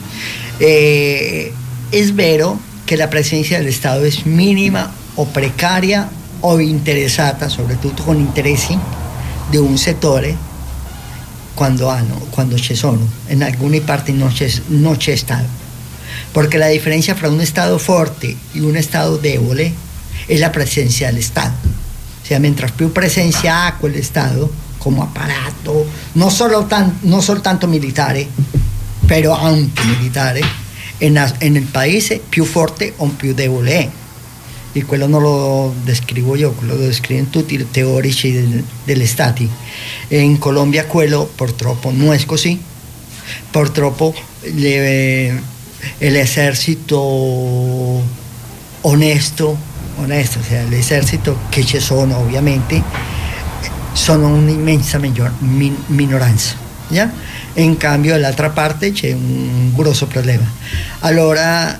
Es vero que la presencia del Estado es mínima o precaria o interesata, soprattutto con interessi di un settore, quando ci sono. In alcune parti non c'è Stato, porque la differenza fra un Stato forte e un Stato debole è la presenza del Stato. O sea, mientras più presenza ha quell'Stato come apparato, non soltanto militare, però anche militare, nel paese più forte o più debole è. E quello non lo descrivo io, quello lo descrivono tutti i teorici degli stati. E in Colombia quello purtroppo non è così. Purtroppo l'esercito onesto, o sea, l'esercito che ci sono ovviamente, sono un'immensa minoranza. ¿Ya? In cambio dall'altra parte c'è un grosso problema. Allora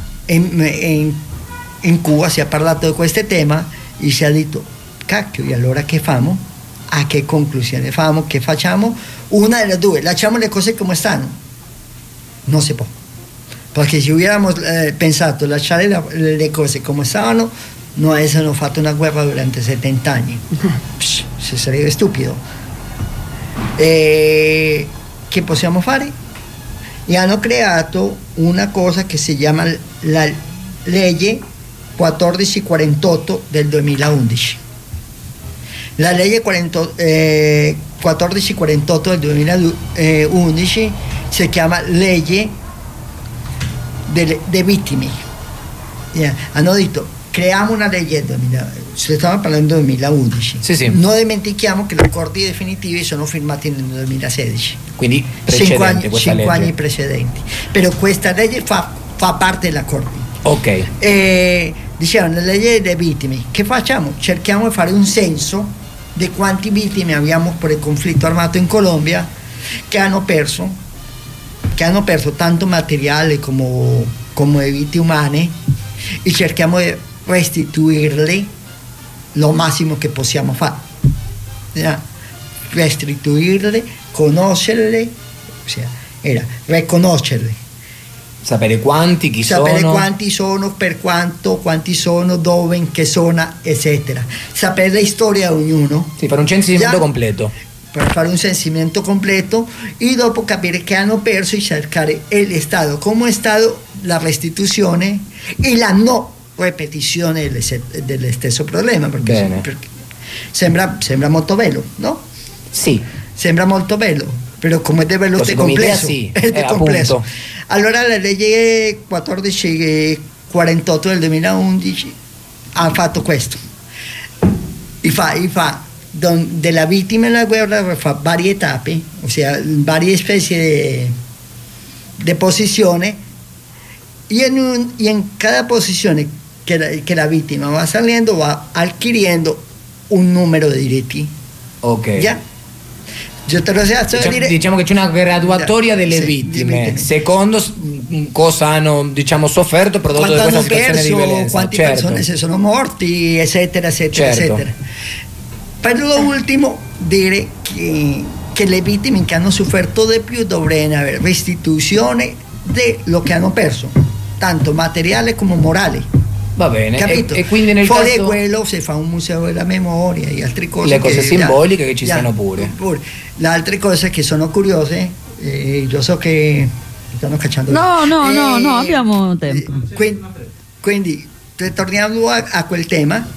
in Cuba si è parlato di questo tema e si è detto, cacchio, e allora che famo? A che conclusione famo? Che facciamo? Una delle due, lasciamo le cose come stanno. Non si può. Perché se hubiéramos pensato lasciare le cose come stavano, non avessero fatto una guerra durante 70 anni. Se sarebbe stupido. Che possiamo fare? E hanno creato una cosa che si chiama la legge 1448 del 2011. La legge 1448 del 2011 si chiama legge delle vittime. Hanno detto, creiamo una legge, stiamo parlando del 2011. Sì. Non dimentichiamo che gli accordi definitivi sono firmati nel 2016. Quindi precedente, 5 anni precedenti. Però questa legge fa parte dell'accordo. Ok. Dicevano, nella legge delle vittime, che facciamo? Cerchiamo di fare un censo di quante vittime abbiamo per il conflitto armato in Colombia che hanno perso tanto materiale come vite umane, e cerchiamo di restituirle lo massimo che possiamo fare. Restituirle, conoscerle, era riconoscerle. Sapere quanti, chi sapere sono. Quanti sono, per quanto, quanti sono, dove, in che zona, eccetera. Sapere la storia di ognuno. Sì, fare un censimento completo. Per fare un censimento completo e dopo capire che hanno perso e cercare lo Stato come Stato, la restituzione e la no ripetizione dello stesso problema. Perché sembra molto bello, no? Sì. Sembra molto bello, però come è bello è complesso. Sì, è complesso. Allora la legge 1448 del 2011 ha fatto questo. E fa della vittima della guerra fa varie tappe, ossia varie specie di posizione, e in cada posizione che la vittima va salendo va adquiriendo un numero di diritti. Ok. ¿Ya? Yo te lo dire. Diciamo che c'è una graduatoria delle vittime, secondo cosa hanno sofferto prodotto da questa situazione di violenza. Quante persone si sono morti, eccetera, eccetera. Per lo ultimo, dire che le vittime che hanno sofferto di più dovrebbero avere restituzione di lo che hanno perso, tanto materiale come morale. Va bene, capito? E quindi nel fuori caso quello si fa un museo della memoria e altre cose. Le cose simboliche che ci stanno pure. Le altre cose che sono curiose, io so che stanno cacciando. No, abbiamo tempo. Quindi torniamo a quel tema.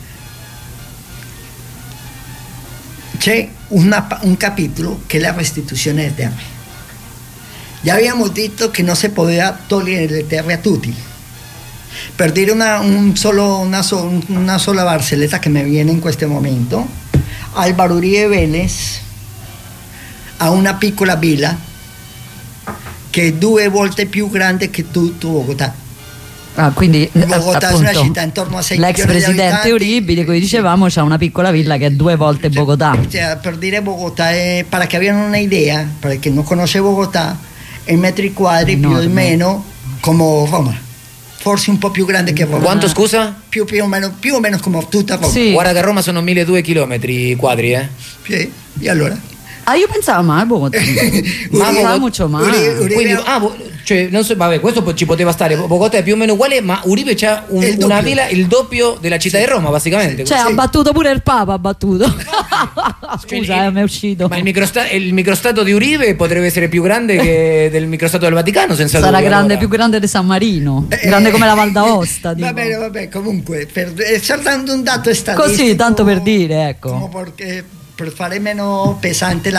C'è un capitolo che è la restituzione delle terre. Già abbiamo detto che non si poteva togliere le terre a tutti. Per dire una sola barzelletta che mi viene in questo momento, al Barueri Vélez ha una piccola villa che è 2 volte più grande che tutto Bogotà. Quindi Bogotà è una appunto, città intorno a 6 l'ex milioni di presidente abitanti. Uribe, di cui dicevamo, c'ha una piccola villa che è 2 volte Bogotà. Per dire Bogotà, para que abbiano una idea, para el que no conoce Bogotà, en metri quadri più o meno come Roma. Forse un po' più grande che Roma. Quanto, scusa? Più o meno come tutta Roma. Sì. Guarda che a Roma sono 1200 chilometri quadri, eh? Sì, e allora? Io pensavo mai a Bogotà. Ma mucho más. Quindi, cioè, non so, vabbè, questo ci poteva stare. Bogotà è più o meno uguale, ma Uribe c'ha una villa il doppio della città di Roma, basicamente. Cioè, ha battuto pure il Papa, ha battuto. Scusa, mi è uscito. Ma il microstato di Uribe potrebbe essere più grande che del microstato del Vaticano, senza Sarà dubbio, grande, allora. più grande di San Marino, grande come la Val d'Aosta. Va bene, comunque, saltando un dato statistico. Così, tanto per dire, ecco. Per fare meno pesante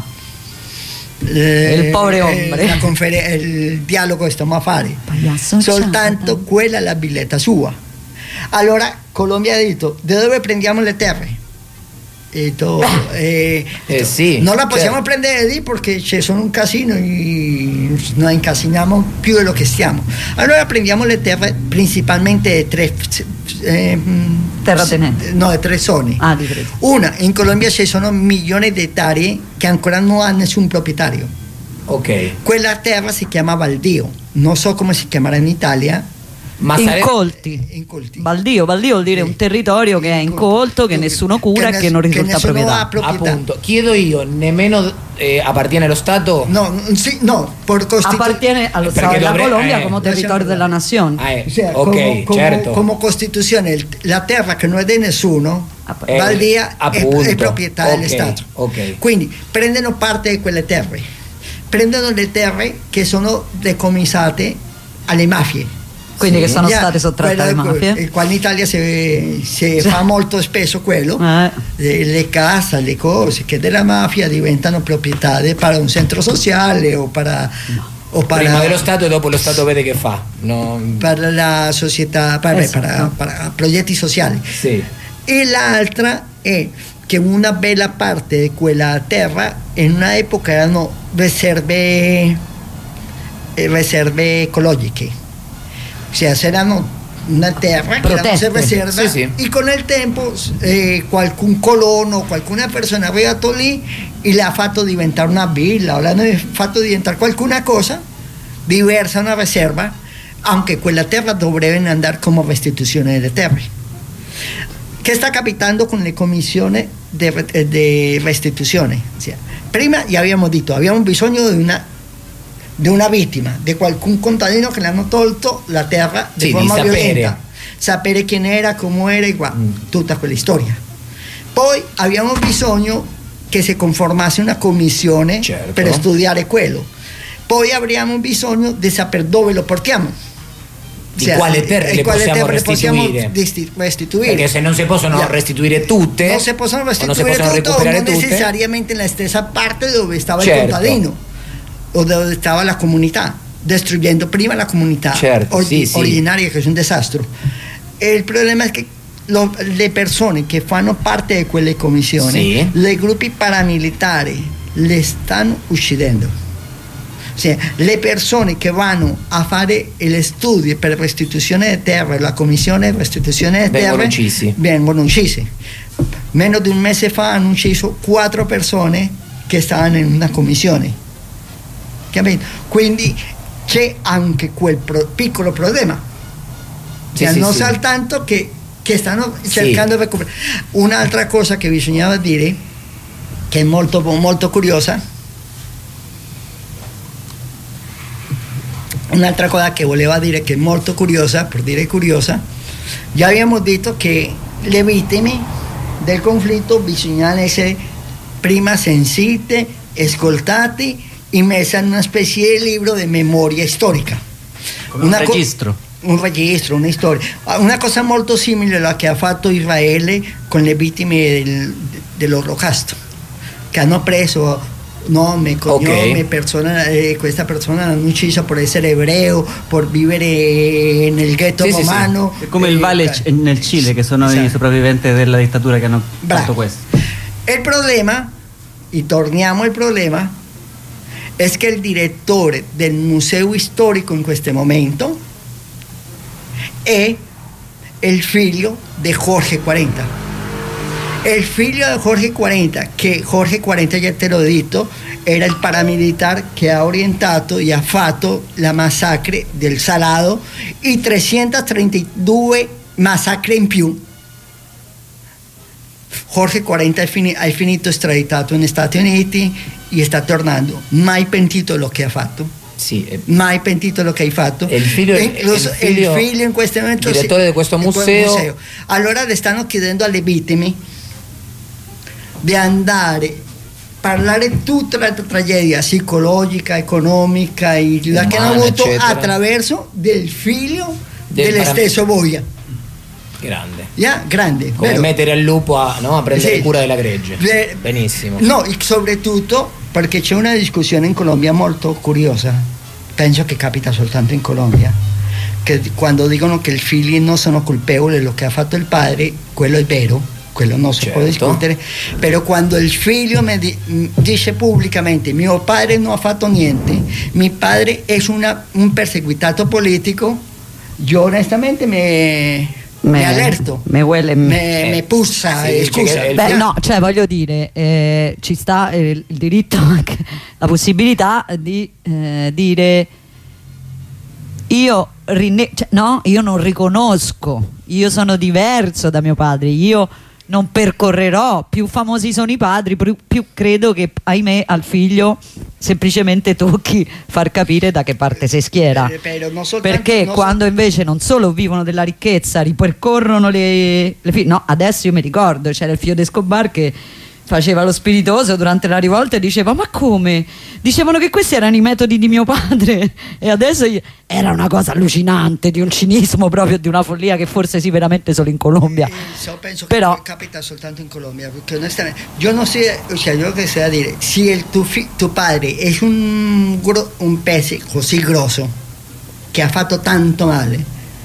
il povero hombre, il dialogo che stiamo a fare. Pagliasso, Soltanto quella è la billetta sua. Allora Colombia ha detto: da dove prendiamo le terre? Sì, non la possiamo prendere lì perché c'è solo un casino e noi incasiniamo più di lo che stiamo. Allora prendiamo le terre principalmente di tre terratenenti. No, di tre zone. Di tre. Una, in Colombia ci sono milioni di ettari che ancora non ha nessun proprietario. Ok. Quella terra si chiama baldío, non so come si chiamerà in Italia. Ma incolti. Baldío vuol dire un territorio che è incolto, che nessuno cura e che non risulta proprietà. Appunto, chiedo io, nemmeno appartiene allo Stato? No, por appartiene allo Stato della Colombia come territorio della nazione. Ok, certo. Come Costituzione, la terra che non è di nessuno, Baldía è proprietà dello Stato. Okay. Quindi prendono parte di quelle terre, prendono le terre che sono decomissate alle mafie. Quindi che sono state sottratte alle mafie. Qua in Italia si fa molto spesso quello, le case, le cose che della mafia diventano proprietà per un centro sociale o per... Prima dello Stato e dopo lo Stato vede che fa. Per la società, per progetti sociali. Sì. E l'altra è che una bella parte di quella terra in una epoca erano riserve ecologiche. O sea, c'erano una terra che era riserva e con il tempo qualcun colono, qualcuna persona è arrivato lì e l'ha fatto diventare una villa o l'hanno fatto diventare qualcuna cosa diversa, una riserva, anche quella terra dovrebbe andare come restituzione delle terre. Che sta capitando con le commissioni di restituzione? O sea, prima gli abbiamo detto, abbiamo bisogno di una vittima, di qualcun contadino che le hanno tolto la terra di forma violenta, sapere chi era, come era, tutta quella storia. Poi abbiamo bisogno che si conformasse una commissione per studiare quello. Poi avremo bisogno di sapere dove lo portiamo. Di quale terre le possiamo restituire? Perché se non si possono restituire tutte, non si possono restituire tutte, non necessariamente nella stessa parte dove stava il contadino o dove stava la comunità, distrugendo prima la comunità originaria, che è un disastro. E il problema è che le persone che fanno parte di quelle commissioni, i gruppi paramilitari le stanno uccidendo. Cioè, le persone che vanno a fare gli studi per restituzione di terre, la commissione di restituzione di terre vengono uccisi. Meno di un mese fa hanno ucciso 4 persone che stavano in una commissione. Capito? Quindi c'è anche quel piccolo problema, non soltanto che stanno cercando di recuperare. Un'altra cosa che bisognava dire, che è molto, molto curiosa, un'altra cosa che voleva dire che è molto curiosa, per dire curiosa, già abbiamo detto che le vittime del conflitto bisognava essere prima sentite, ascoltate e messa in una specie di libro di memoria storica. Un registro. Un registro, una storia. Una cosa molto simile alla che ha fatto Israele con le vittime dell'Olocausto, che hanno preso nome, cognome, persona, questa persona l'hanno uccisa per essere ebreo, per vivere nel ghetto romano. È come il Valle nel Cile, che sono i sopravviventi della dittatura che hanno fatto questo. Il problema, e torniamo al problema, è che il direttore del museo storico in questo momento è il figlio di Jorge 40. Il figlio di Jorge 40, che Jorge 40, ya te lo he detto, era il paramilitar che ha orientato e ha fatto la massacre del Salado e 332 massacre in più. Jorge 40 ha finito estraditato negli Stati Uniti e sta tornando, mai pentito quello che ha fatto. Sì, mai pentito quello che hai fatto. Il figlio in questo momento direttore di questo museo. Allora le stanno chiedendo alle vittime di andare parlare tutta la tragedia psicologica, economica e la che hanno avuto attraverso del figlio dello stesso Boia. Grande. Grande. Come vero? Mettere al lupo a prendere cura della gregge. Benissimo. No, e soprattutto perché c'è una discussione in Colombia molto curiosa. Penso che capita soltanto in Colombia. Che quando dicono che i figli non sono colpevoli di quello che ha fatto il padre, quello è vero, quello non si può discutere. Però quando il figlio dice pubblicamente mio padre non ha fatto niente, mio padre è un perseguitato politico, io onestamente mi allerto, mi puzza. Scusa. Beh, no, cioè voglio dire, ci sta il diritto, anche la possibilità di dire io non riconosco, io sono diverso da mio padre, io non percorrerò, più famosi sono i padri, più credo che, ahimè, al figlio semplicemente tocchi far capire da che parte si schiera. Perché quando invece non solo vivono della ricchezza, ripercorrono le no, adesso io mi ricordo, c'era il figlio di Escobar che faceva lo spiritoso durante la rivolta e diceva ma come? Dicevano che questi erano i metodi di mio padre e adesso era una cosa allucinante, di un cinismo proprio, di una follia che forse sì veramente solo in Colombia. Penso però che capita soltanto in Colombia, perché onestamente yo no sé, o sea, yo lo que sé a dire, si tu padre è un pez così grosso che ha fatto tanto male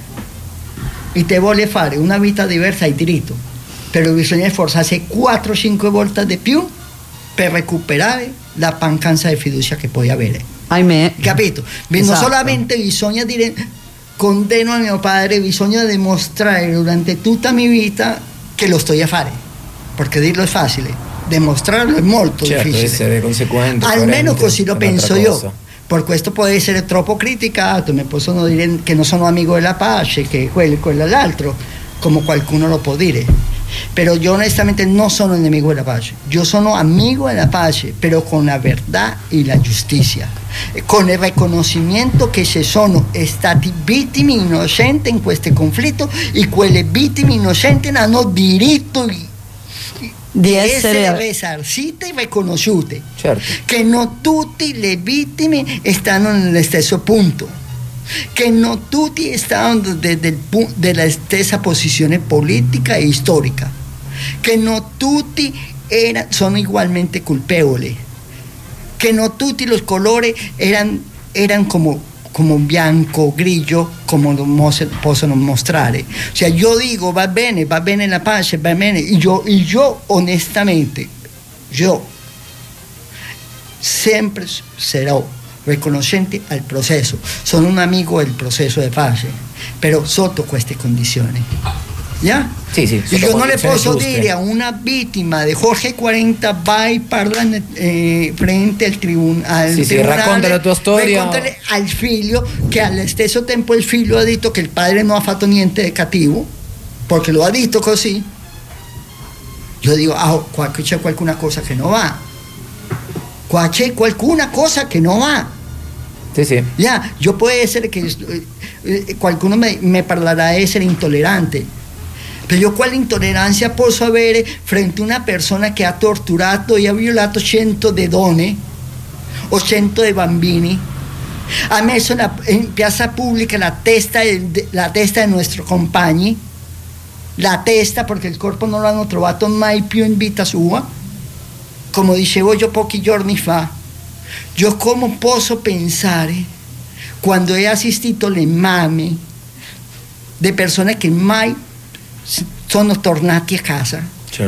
e te vuole fare una vita diversa, hai diritto. Però bisogna sforzarsi 4-5 volte di più per recuperare la mancanza di fiducia che puoi avere. Ahimè. Capito? Esatto. Non solamente bisogna dire condanno a mio padre, bisogna dimostrare durante tutta la mia vita che lo sto a fare. Perché dirlo è facile, dimostrarlo è molto difficile. Essere conseguente. Almeno così lo penso io. Per questo può essere troppo criticato, mi possono dire che non sono amico della pace, che quello e l'altro, come qualcuno lo può dire. Pero yo honestamente no sono enemigo de la pace, yo sono amigo de la pace, pero con la verdad y la giustizia, con il riconoscimento che ci sono stati vittime innocenti in questo conflitto e quelle vittime innocenti hanno diritto di essere risarcite e riconosciute, che non tutte le vittime stanno nello stesso punto, che non tutti stanno della stessa posizione politica e storica, che non tutti sono ugualmente colpevoli, che non tutti i colori erano come bianco, grigio, come lo possono mostrare. Cioè io dico va bene la pace, va bene, e io onestamente, io sempre sarò riconoscente al processo, sono un amico del processo di pace, però sotto queste condizioni. ¿Ya? Sì, io non le posso dire a una vittima di Jorge 40 vai parla frente al tribunale. Sì, racconta la tua storia. Raccontale al figlio, che allo stesso tempo il figlio ha detto che il padre non ha fatto niente di cattivo, perché lo ha detto così. Io dico, qua c'è qualcuna cosa che non va. Qua c'è qualcuna cosa che non va. Sì. Io può essere che qualcuno mi parlerà di essere intollerante, però io quale intolleranza posso avere frente a una persona che ha torturato e ha violato 100 di donne o 100 di bambini, ha messo in piazza pubblica la testa dei nostri compagni, la testa, perché il corpo non l'hanno trovato mai più in vita sua, come dicevo io pochi giorni fa. Io come posso pensare, quando ho assistito alle mamme di persone che mai sono tornati a casa,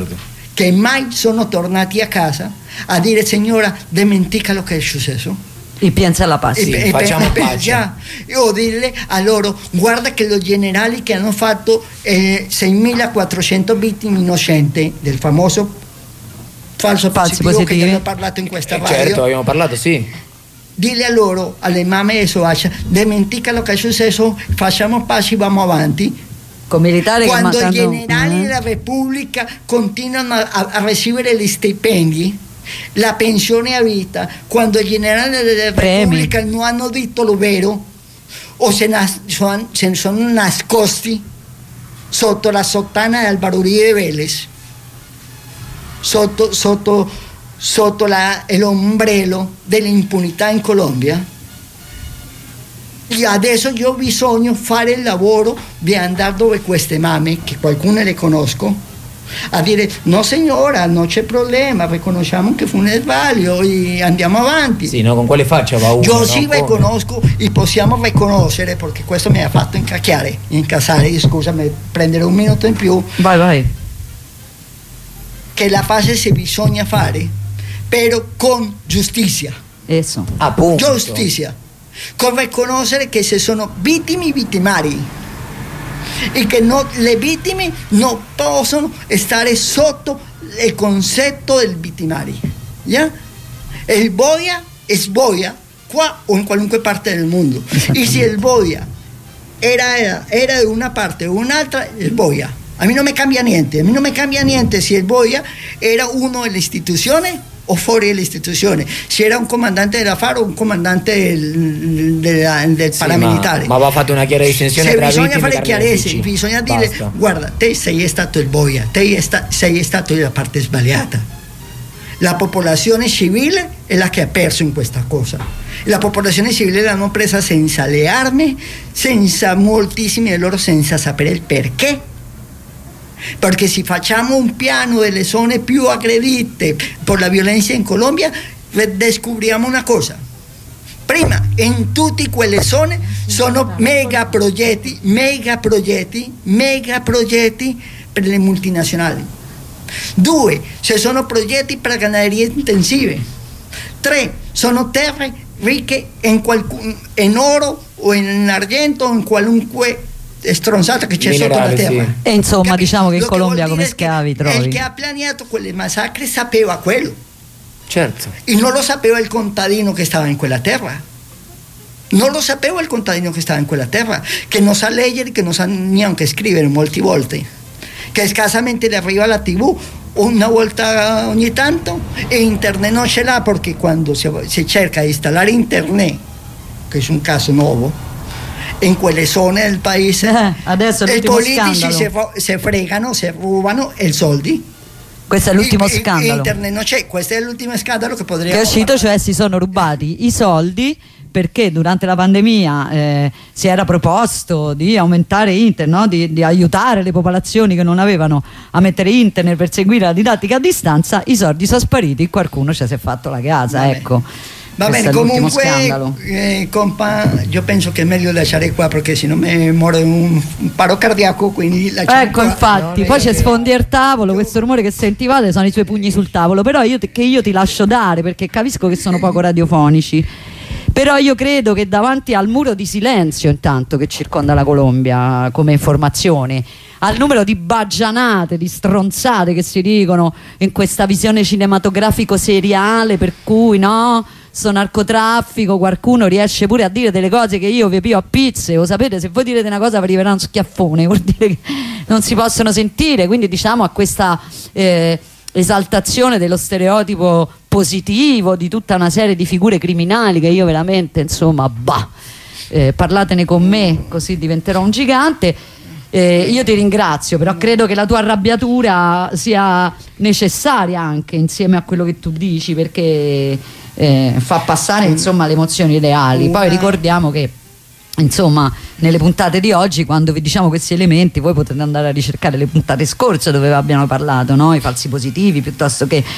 che mai sono tornati a casa, a dire signora dimentica lo che è successo, E pensa alla pace. Sì, facciamo pace. Già, io dirle a loro, guarda che los generali che hanno fatto 6.400 vittime innocenti del famoso falso positivo che abbiamo parlato in questa radio. Certo, abbiamo parlato, sì. Dile a loro, alle mamme e Soacia, dimentica lo che è successo, facciamo pace e vamo avanti. Con militari quando che i generali della Repubblica continuano a ricevere gli stipendi, la pensione a vita, quando i generali della Repubblica non hanno detto lo vero o se ne sono nascosti sotto la sottana di Álvaro Uribe Vélez, sotto l'ombrello dell'impunità in Colombia. E adesso io ho bisogno di fare il lavoro di andare dove queste mamme, che qualcuno le conosco, a dire no signora, non c'è problema, riconosciamo che fu un sbaglio e andiamo avanti. Sì, no, con quale faccia va uno? Io sì riconosco e possiamo riconoscere, perché questo mi ha fatto incasare, scusami, prendere un minuto in più. Vai. Che la fase si bisogna fare, però con giustizia. Eso. Appunto. Giustizia. Con riconoscere che se sono vittime vittimari e che le vittime non possono stare sotto il concetto del vittimario. Yeah? Il boia es boia qua o in qualunque parte del mondo. E se il boia era di una parte o un'altra, il boia. A mí no me cambia niente si el boia era uno dell'istituzione o fuori dell'istituzione, se era un comandante della FARC o un comandante del paramilitare. Ma va fatta una chiara distinzione tra vittime e bisogna fare chiarezza, carnefici. bisogna dire Basta. guarda, te sei stato il boia, sei stato della parte sbagliata. La popolazione civile è la che ha perso in questa cosa. La popolazione civile l'hanno presa senza le armi, senza moltissimi di loro senza sapere il perché. Perché se facciamo un piano delle zone più aggredite per la violenza in Colombia, descopriamo una cosa. Prima, in tutte quelle zone sono megaprogetti per le multinazionali. 2, se sono progetti per ganaderie intensive. 3, sono terre ricche in oro o in argento o in qualunque stronzata che c'è Minerale, sotto la terra. E insomma, diciamo che in Lo Colombia vuol come dire schiavi che trovi. il che ha pianiato quelle massacre sapeva quello. Certo. E non lo sapeva il contadino che stava in quella terra. Non lo sapeva il contadino che stava in quella terra, che non sa leggere, che non sa neanche scrivere molte volte, che scarsamente le arriva la TV una volta ogni tanto e internet non ce l'ha, perché quando si cerca di installare internet, che è un caso nuovo, in quelle zone del paese, adesso è i l'ultimo politici scandalo. si fregano, si rubano i soldi. Questo è l'ultimo scandalo Internet non c'è, questo è l'ultimo scandalo che che è uscito, cioè si sono rubati i soldi perché durante la pandemia si era proposto di aumentare internet, no? di aiutare le popolazioni che non avevano a mettere internet per seguire la didattica a distanza. I soldi sono spariti, qualcuno ci si è fatto la casa. Vabbè. Ecco. Va bene, comunque compa, io penso che è meglio lasciare qua, perché se no mi muore un paro cardiaco, quindi ecco qua. Infatti poi c'è sfondi il tavolo, questo rumore che sentivate sono i suoi pugni sul tavolo, però io ti lascio dare, perché capisco che sono poco radiofonici, però io credo che davanti al muro di silenzio intanto che circonda la Colombia come informazione, al numero di baggianate, di stronzate che si dicono in questa visione cinematografico seriale, per cui no, sto narcotraffico, qualcuno riesce pure a dire delle cose che io vi pio a pizze, o sapete, se voi direte una cosa vi arriverà un schiaffone, vuol dire che non si possono sentire, quindi diciamo a questa esaltazione dello stereotipo positivo di tutta una serie di figure criminali che io veramente, insomma, parlatene con me così diventerò un gigante. Io ti ringrazio, però credo che la tua arrabbiatura sia necessaria anche insieme a quello che tu dici, perché fa passare insomma le emozioni reali. Poi ricordiamo che insomma nelle puntate di oggi, quando vi diciamo questi elementi, voi potete andare a ricercare le puntate scorse dove abbiamo parlato, no? I falsi positivi piuttosto che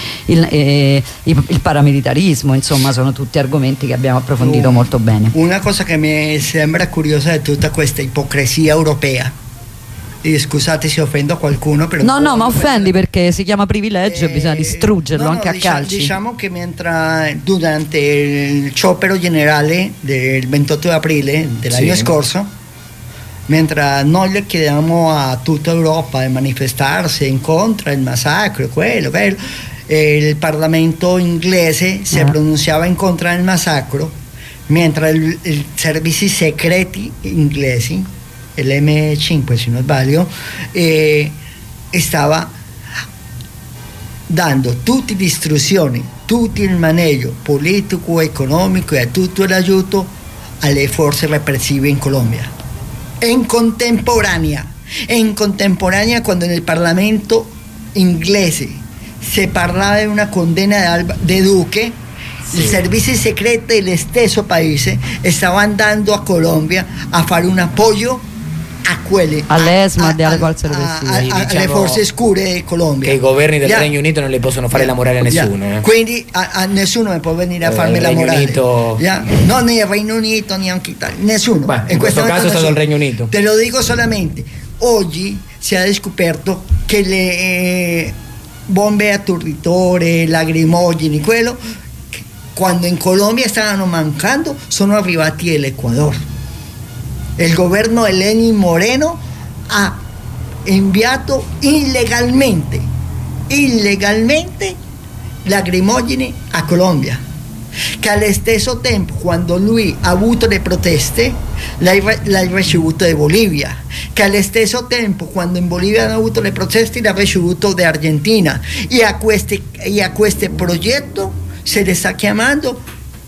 il paramilitarismo, insomma sono tutti argomenti che abbiamo approfondito molto bene. Una cosa che mi sembra curiosa è tutta questa ipocrisia europea, e scusate se offendo qualcuno, però no, ma offendi perché si chiama privilegio e bisogna distruggerlo anche a calci. Diciamo che durante il sciopero generale del 28 aprile dell'anno scorso, mentre noi le chiediamo a tutta Europa di manifestarsi contro il massacro, quello, il Parlamento inglese si pronunciava contro il massacro, mentre i servizi segreti inglesi, l'M5 se non sbaglio, stava dando tutte le istruzioni, tutto il maneggio politico, economico e tutto l'aiuto alle forze repressive in Colombia. In contemporanea, quando nel Parlamento inglese si parlava di una condanna di Duque, i servizi segreti dello stesso paese stavano andando a Colombia a fare un appoggio a quelli, all'ESMA e alle forze alle forze scure di Colombia. Che i governi del Regno Unito non le possono fare la morale a nessuno. Quindi a nessuno può venire a farmi la morale. Non il Regno Unito, neanche Italia, nessuno. In questo caso è stato il Regno Unito. Te lo dico solamente, oggi si è scoperto che le bombe atturditori, lacrimogeni, quello, quando in Colombia stavano mancando, sono arrivati all'Ecuador. Il governo di Lenín Moreno ha inviato illegalmente lacrimogeni a Colombia, che allo stesso tempo, quando lui ha avuto le proteste, l'ha ricevuto da Bolivia, che allo stesso tempo, quando in Bolivia hanno avuto le proteste, l'ha ricevuto da Argentina, e a questo progetto se le sta chiamando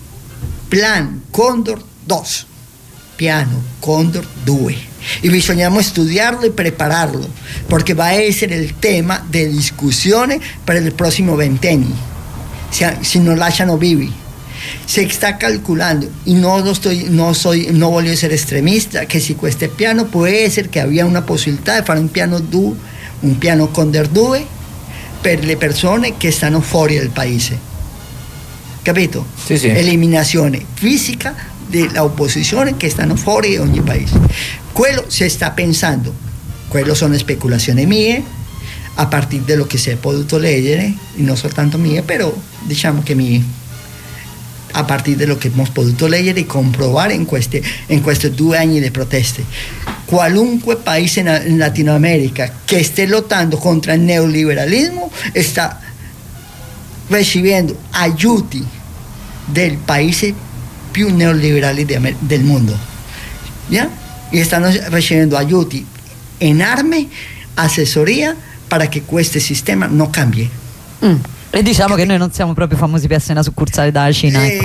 Plan Condor 2, Piano Condor 2, e bisogna studiarlo e prepararlo, perché va a essere il tema di discussione per il prossimo ventennio, se non lasciano vivi. Si sta calculando, e no voglio essere estremista, che se questo piano può essere che abbia una possibilità di fare un piano Condor 2 per le persone che stanno fuori del paese, capito? Sì. Eliminazione fisica dell'opposizione che stanno fuori di ogni paese. Quello si sta pensando, quello sono speculazioni mie, a partire da quello che si è potuto leggere, e non soltanto mie, però diciamo che a partire da quello che abbiamo potuto leggere e comprovare in questi 2 anni di proteste. Qualunque paese in Latinoamerica che stia lottando contro il neoliberalismo sta ricevendo aiuti del paese più neoliberali del mondo, e stanno ricevendo aiuti in armi, assessoria, per che questo sistema non cambi. E diciamo che noi non siamo proprio famosi per essere una succursale dalla Cina, ecco.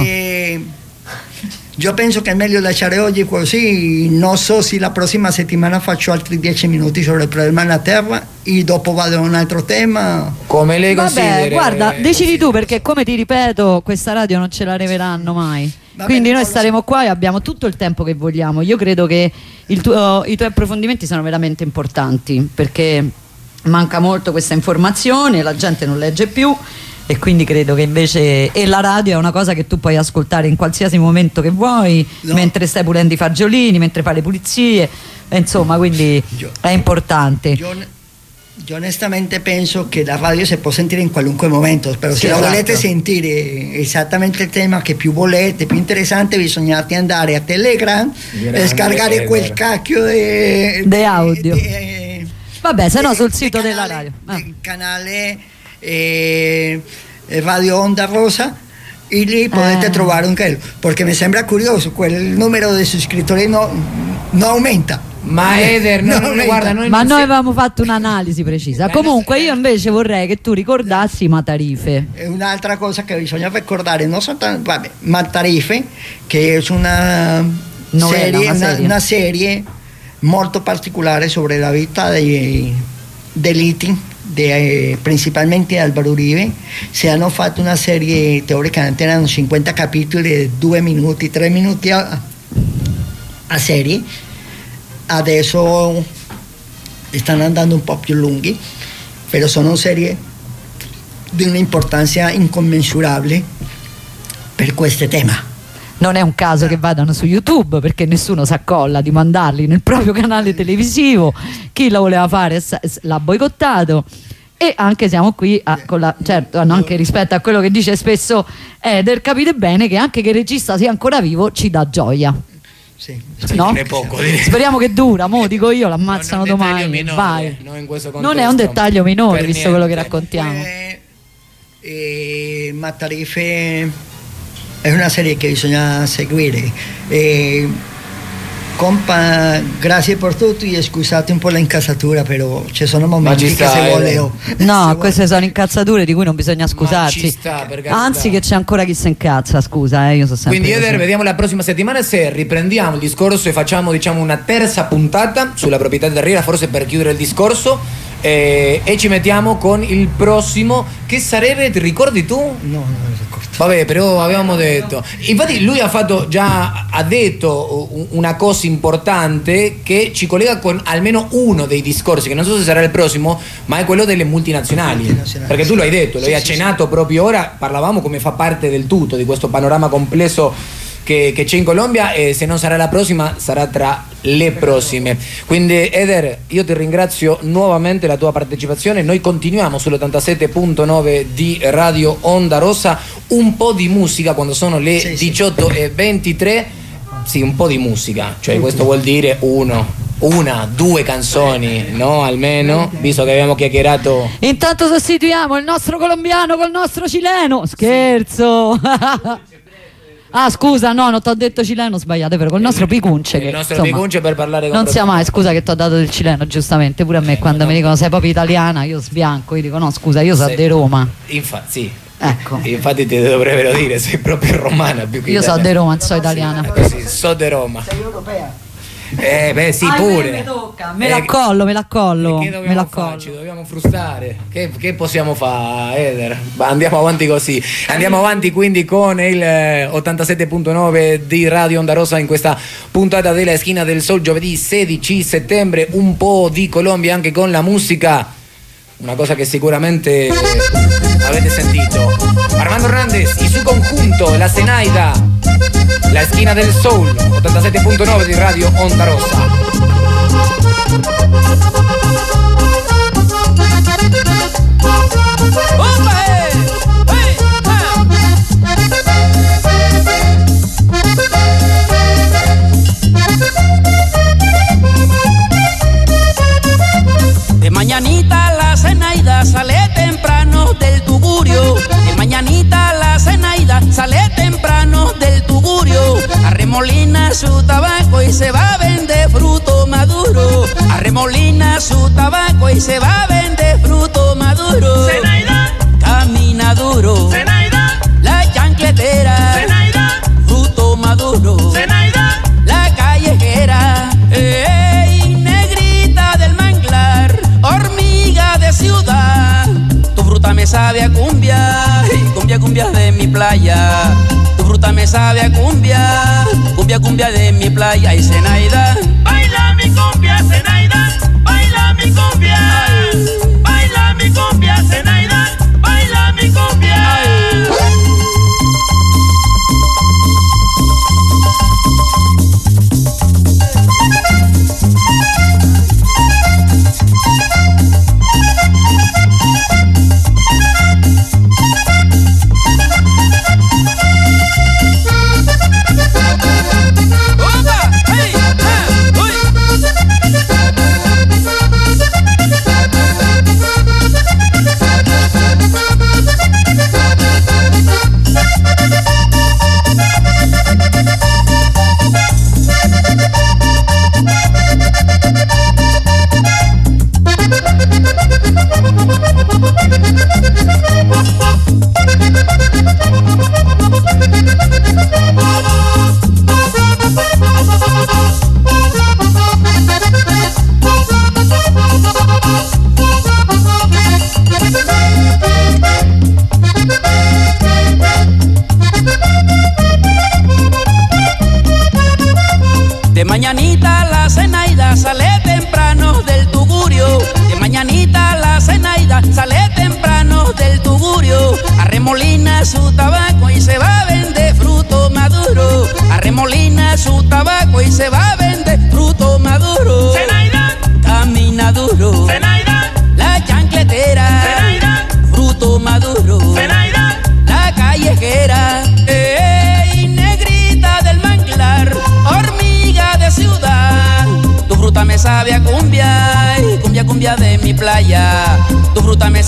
Io penso che è meglio lasciare oggi così, non so se la prossima settimana faccio altri 10 minuti sobre il problema della terra e dopo vado a un altro tema. Come lei considera? Vabbè, guarda, decidi tu, perché come ti ripeto, questa radio non ce la riveleranno mai. Quindi noi staremo qua e abbiamo tutto il tempo che vogliamo. Io credo che i tuoi approfondimenti sono veramente importanti, perché manca molto questa informazione, la gente non legge più, e quindi credo che invece la radio è una cosa che tu puoi ascoltare in qualsiasi momento che vuoi, mentre stai pulendo i fagiolini, mentre fai le pulizie, insomma, quindi è importante. Io onestamente penso che la radio si può sentire in qualunque momento, però se la volete sentire esattamente il tema che più volete, più interessante, bisogna andare a Telegram e scaricare quel cacchio di audio. Vabbè, se no sul sito della radio. Il canale Radio Onda Rosa, e lì potete trovare un quello, perché mi sembra curioso, quel numero di iscritti non aumenta. Ma Eder, guarda, noi avevamo fatto un'analisi precisa. Comunque io invece vorrei che tu ricordassi Matarife. È un'altra cosa che bisogna ricordare, non soltanto, Matarife, che è una serie molto particolare sobre la vita di Liti, principalmente Álvaro Uribe. Si hanno fatto una serie, teoricamente erano 50 capitoli, 2 minuti, 3 minuti a serie. Adesso stanno andando un po' più lunghi, però sono serie di un'importanza incommensurabile per questo tema. Non è un caso che vadano su YouTube, perché nessuno si accolla di mandarli nel proprio canale televisivo, chi lo voleva fare l'ha boicottato. E anche siamo qui certo, anche rispetto a quello che dice spesso Eder, capite bene che anche che il regista sia ancora vivo ci dà gioia. Sì. No? Non è poco, speriamo che dura, mo dico io, l'ammazzano domani, minore, vai. Non è un dettaglio minore, per visto niente. quello che raccontiamo. Matarife è una serie che bisogna seguire. Compa, grazie per tutto e scusate un po' la incazzatura, però ci sono momenti che se vuole. No, queste sono incazzature di cui non bisogna scusarci. Anzi, che c'è ancora chi si incazza, scusa, io so sempre. Quindi così. Eder, vediamo la prossima settimana se riprendiamo il discorso e facciamo, diciamo, una terza puntata sulla proprietà del Riera, forse per chiudere il discorso. E ci mettiamo con il prossimo, che sarebbe, ti ricordi tu? No, non lo ricordo. Vabbè, però avevamo detto. Infatti lui ha detto una cosa importante che ci collega con almeno uno dei discorsi, che non so se sarà il prossimo, ma è quello delle multinazionali. Perché tu lo hai detto, lo hai accennato proprio ora, parlavamo come fa parte del tutto, di questo panorama complesso che c'è in Colombia, e se non sarà la prossima sarà tra le prossime. Quindi Eder, io ti ringrazio nuovamente la tua partecipazione. Noi continuiamo sull'87.9 di Radio Onda Rossa, un po' di musica quando sono le 18:23. Sì, un po' di musica, cioè questo vuol dire due canzoni, no? Almeno, visto che abbiamo chiacchierato. Intanto sostituiamo il nostro colombiano col nostro cileno. Scherzo. Ah, scusa, no, non ti ho detto cileno, sbagliate, però col nostro Picunce. Il nostro Picunce per parlare con non sia mai, scusa che ti ho dato del cileno, giustamente. Pure a me quando mi dicono sei proprio italiana, io sbianco, io dico no, scusa, io so di Roma. Infatti, sì. Ecco. Infatti ti dovrebbero dire, sei proprio romana più che io italiana. so di Roma, non so italiana. Sì, so di Roma. Sei europea? Beh, sì, pure. Me tocca, me l'accollo. Che dobbiamo fare? Ci dobbiamo frustrare. Che possiamo fare, Eder? Andiamo avanti così. Andiamo avanti quindi con il 87.9 di Radio Onda Rossa in questa puntata della Schina del Sol, giovedì 16 settembre. Un po' di Colombia anche con la musica. Una cosa che sicuramente avete sentito. Armando Hernández y su conjunto, la Zenaida, la Esquina del Soul, 87.9 di Radio Onda Rossa. De mañanita la Zenaida sale temprano del tugurio. De mañanita la Zenaida sale temprano del tugurio. Arremolina su tabaco y se va a vender fruto maduro. Arremolina su tabaco y se va a vender fruto maduro. Zenaida, camina duro. Zenaida, la chancletera. Zenaida, fruto maduro. Zenaida, la callejera. Negrita del manglar, hormiga de ciudad. Tu fruta me sabe a cumbia, cumbia, cumbia de mi playa. Tu fruta me sabe a cumbia, cumbia, cumbia de mi playa. Y Zenaida, baila mi cumbia, Zenaida, baila mi cumbia, baila mi cumbia, Zenaida, baila mi cumbia. de mañanita la Zenaida sale temprano del tugurio. De mañanita la Zenaida sale temprano del tugurio. Arremolina su tabaco y se va a vender fruto maduro. Arremolina su tabaco y se va a vender fruto maduro. Zenaida, camina cumbia de mi playa. Tu fruta me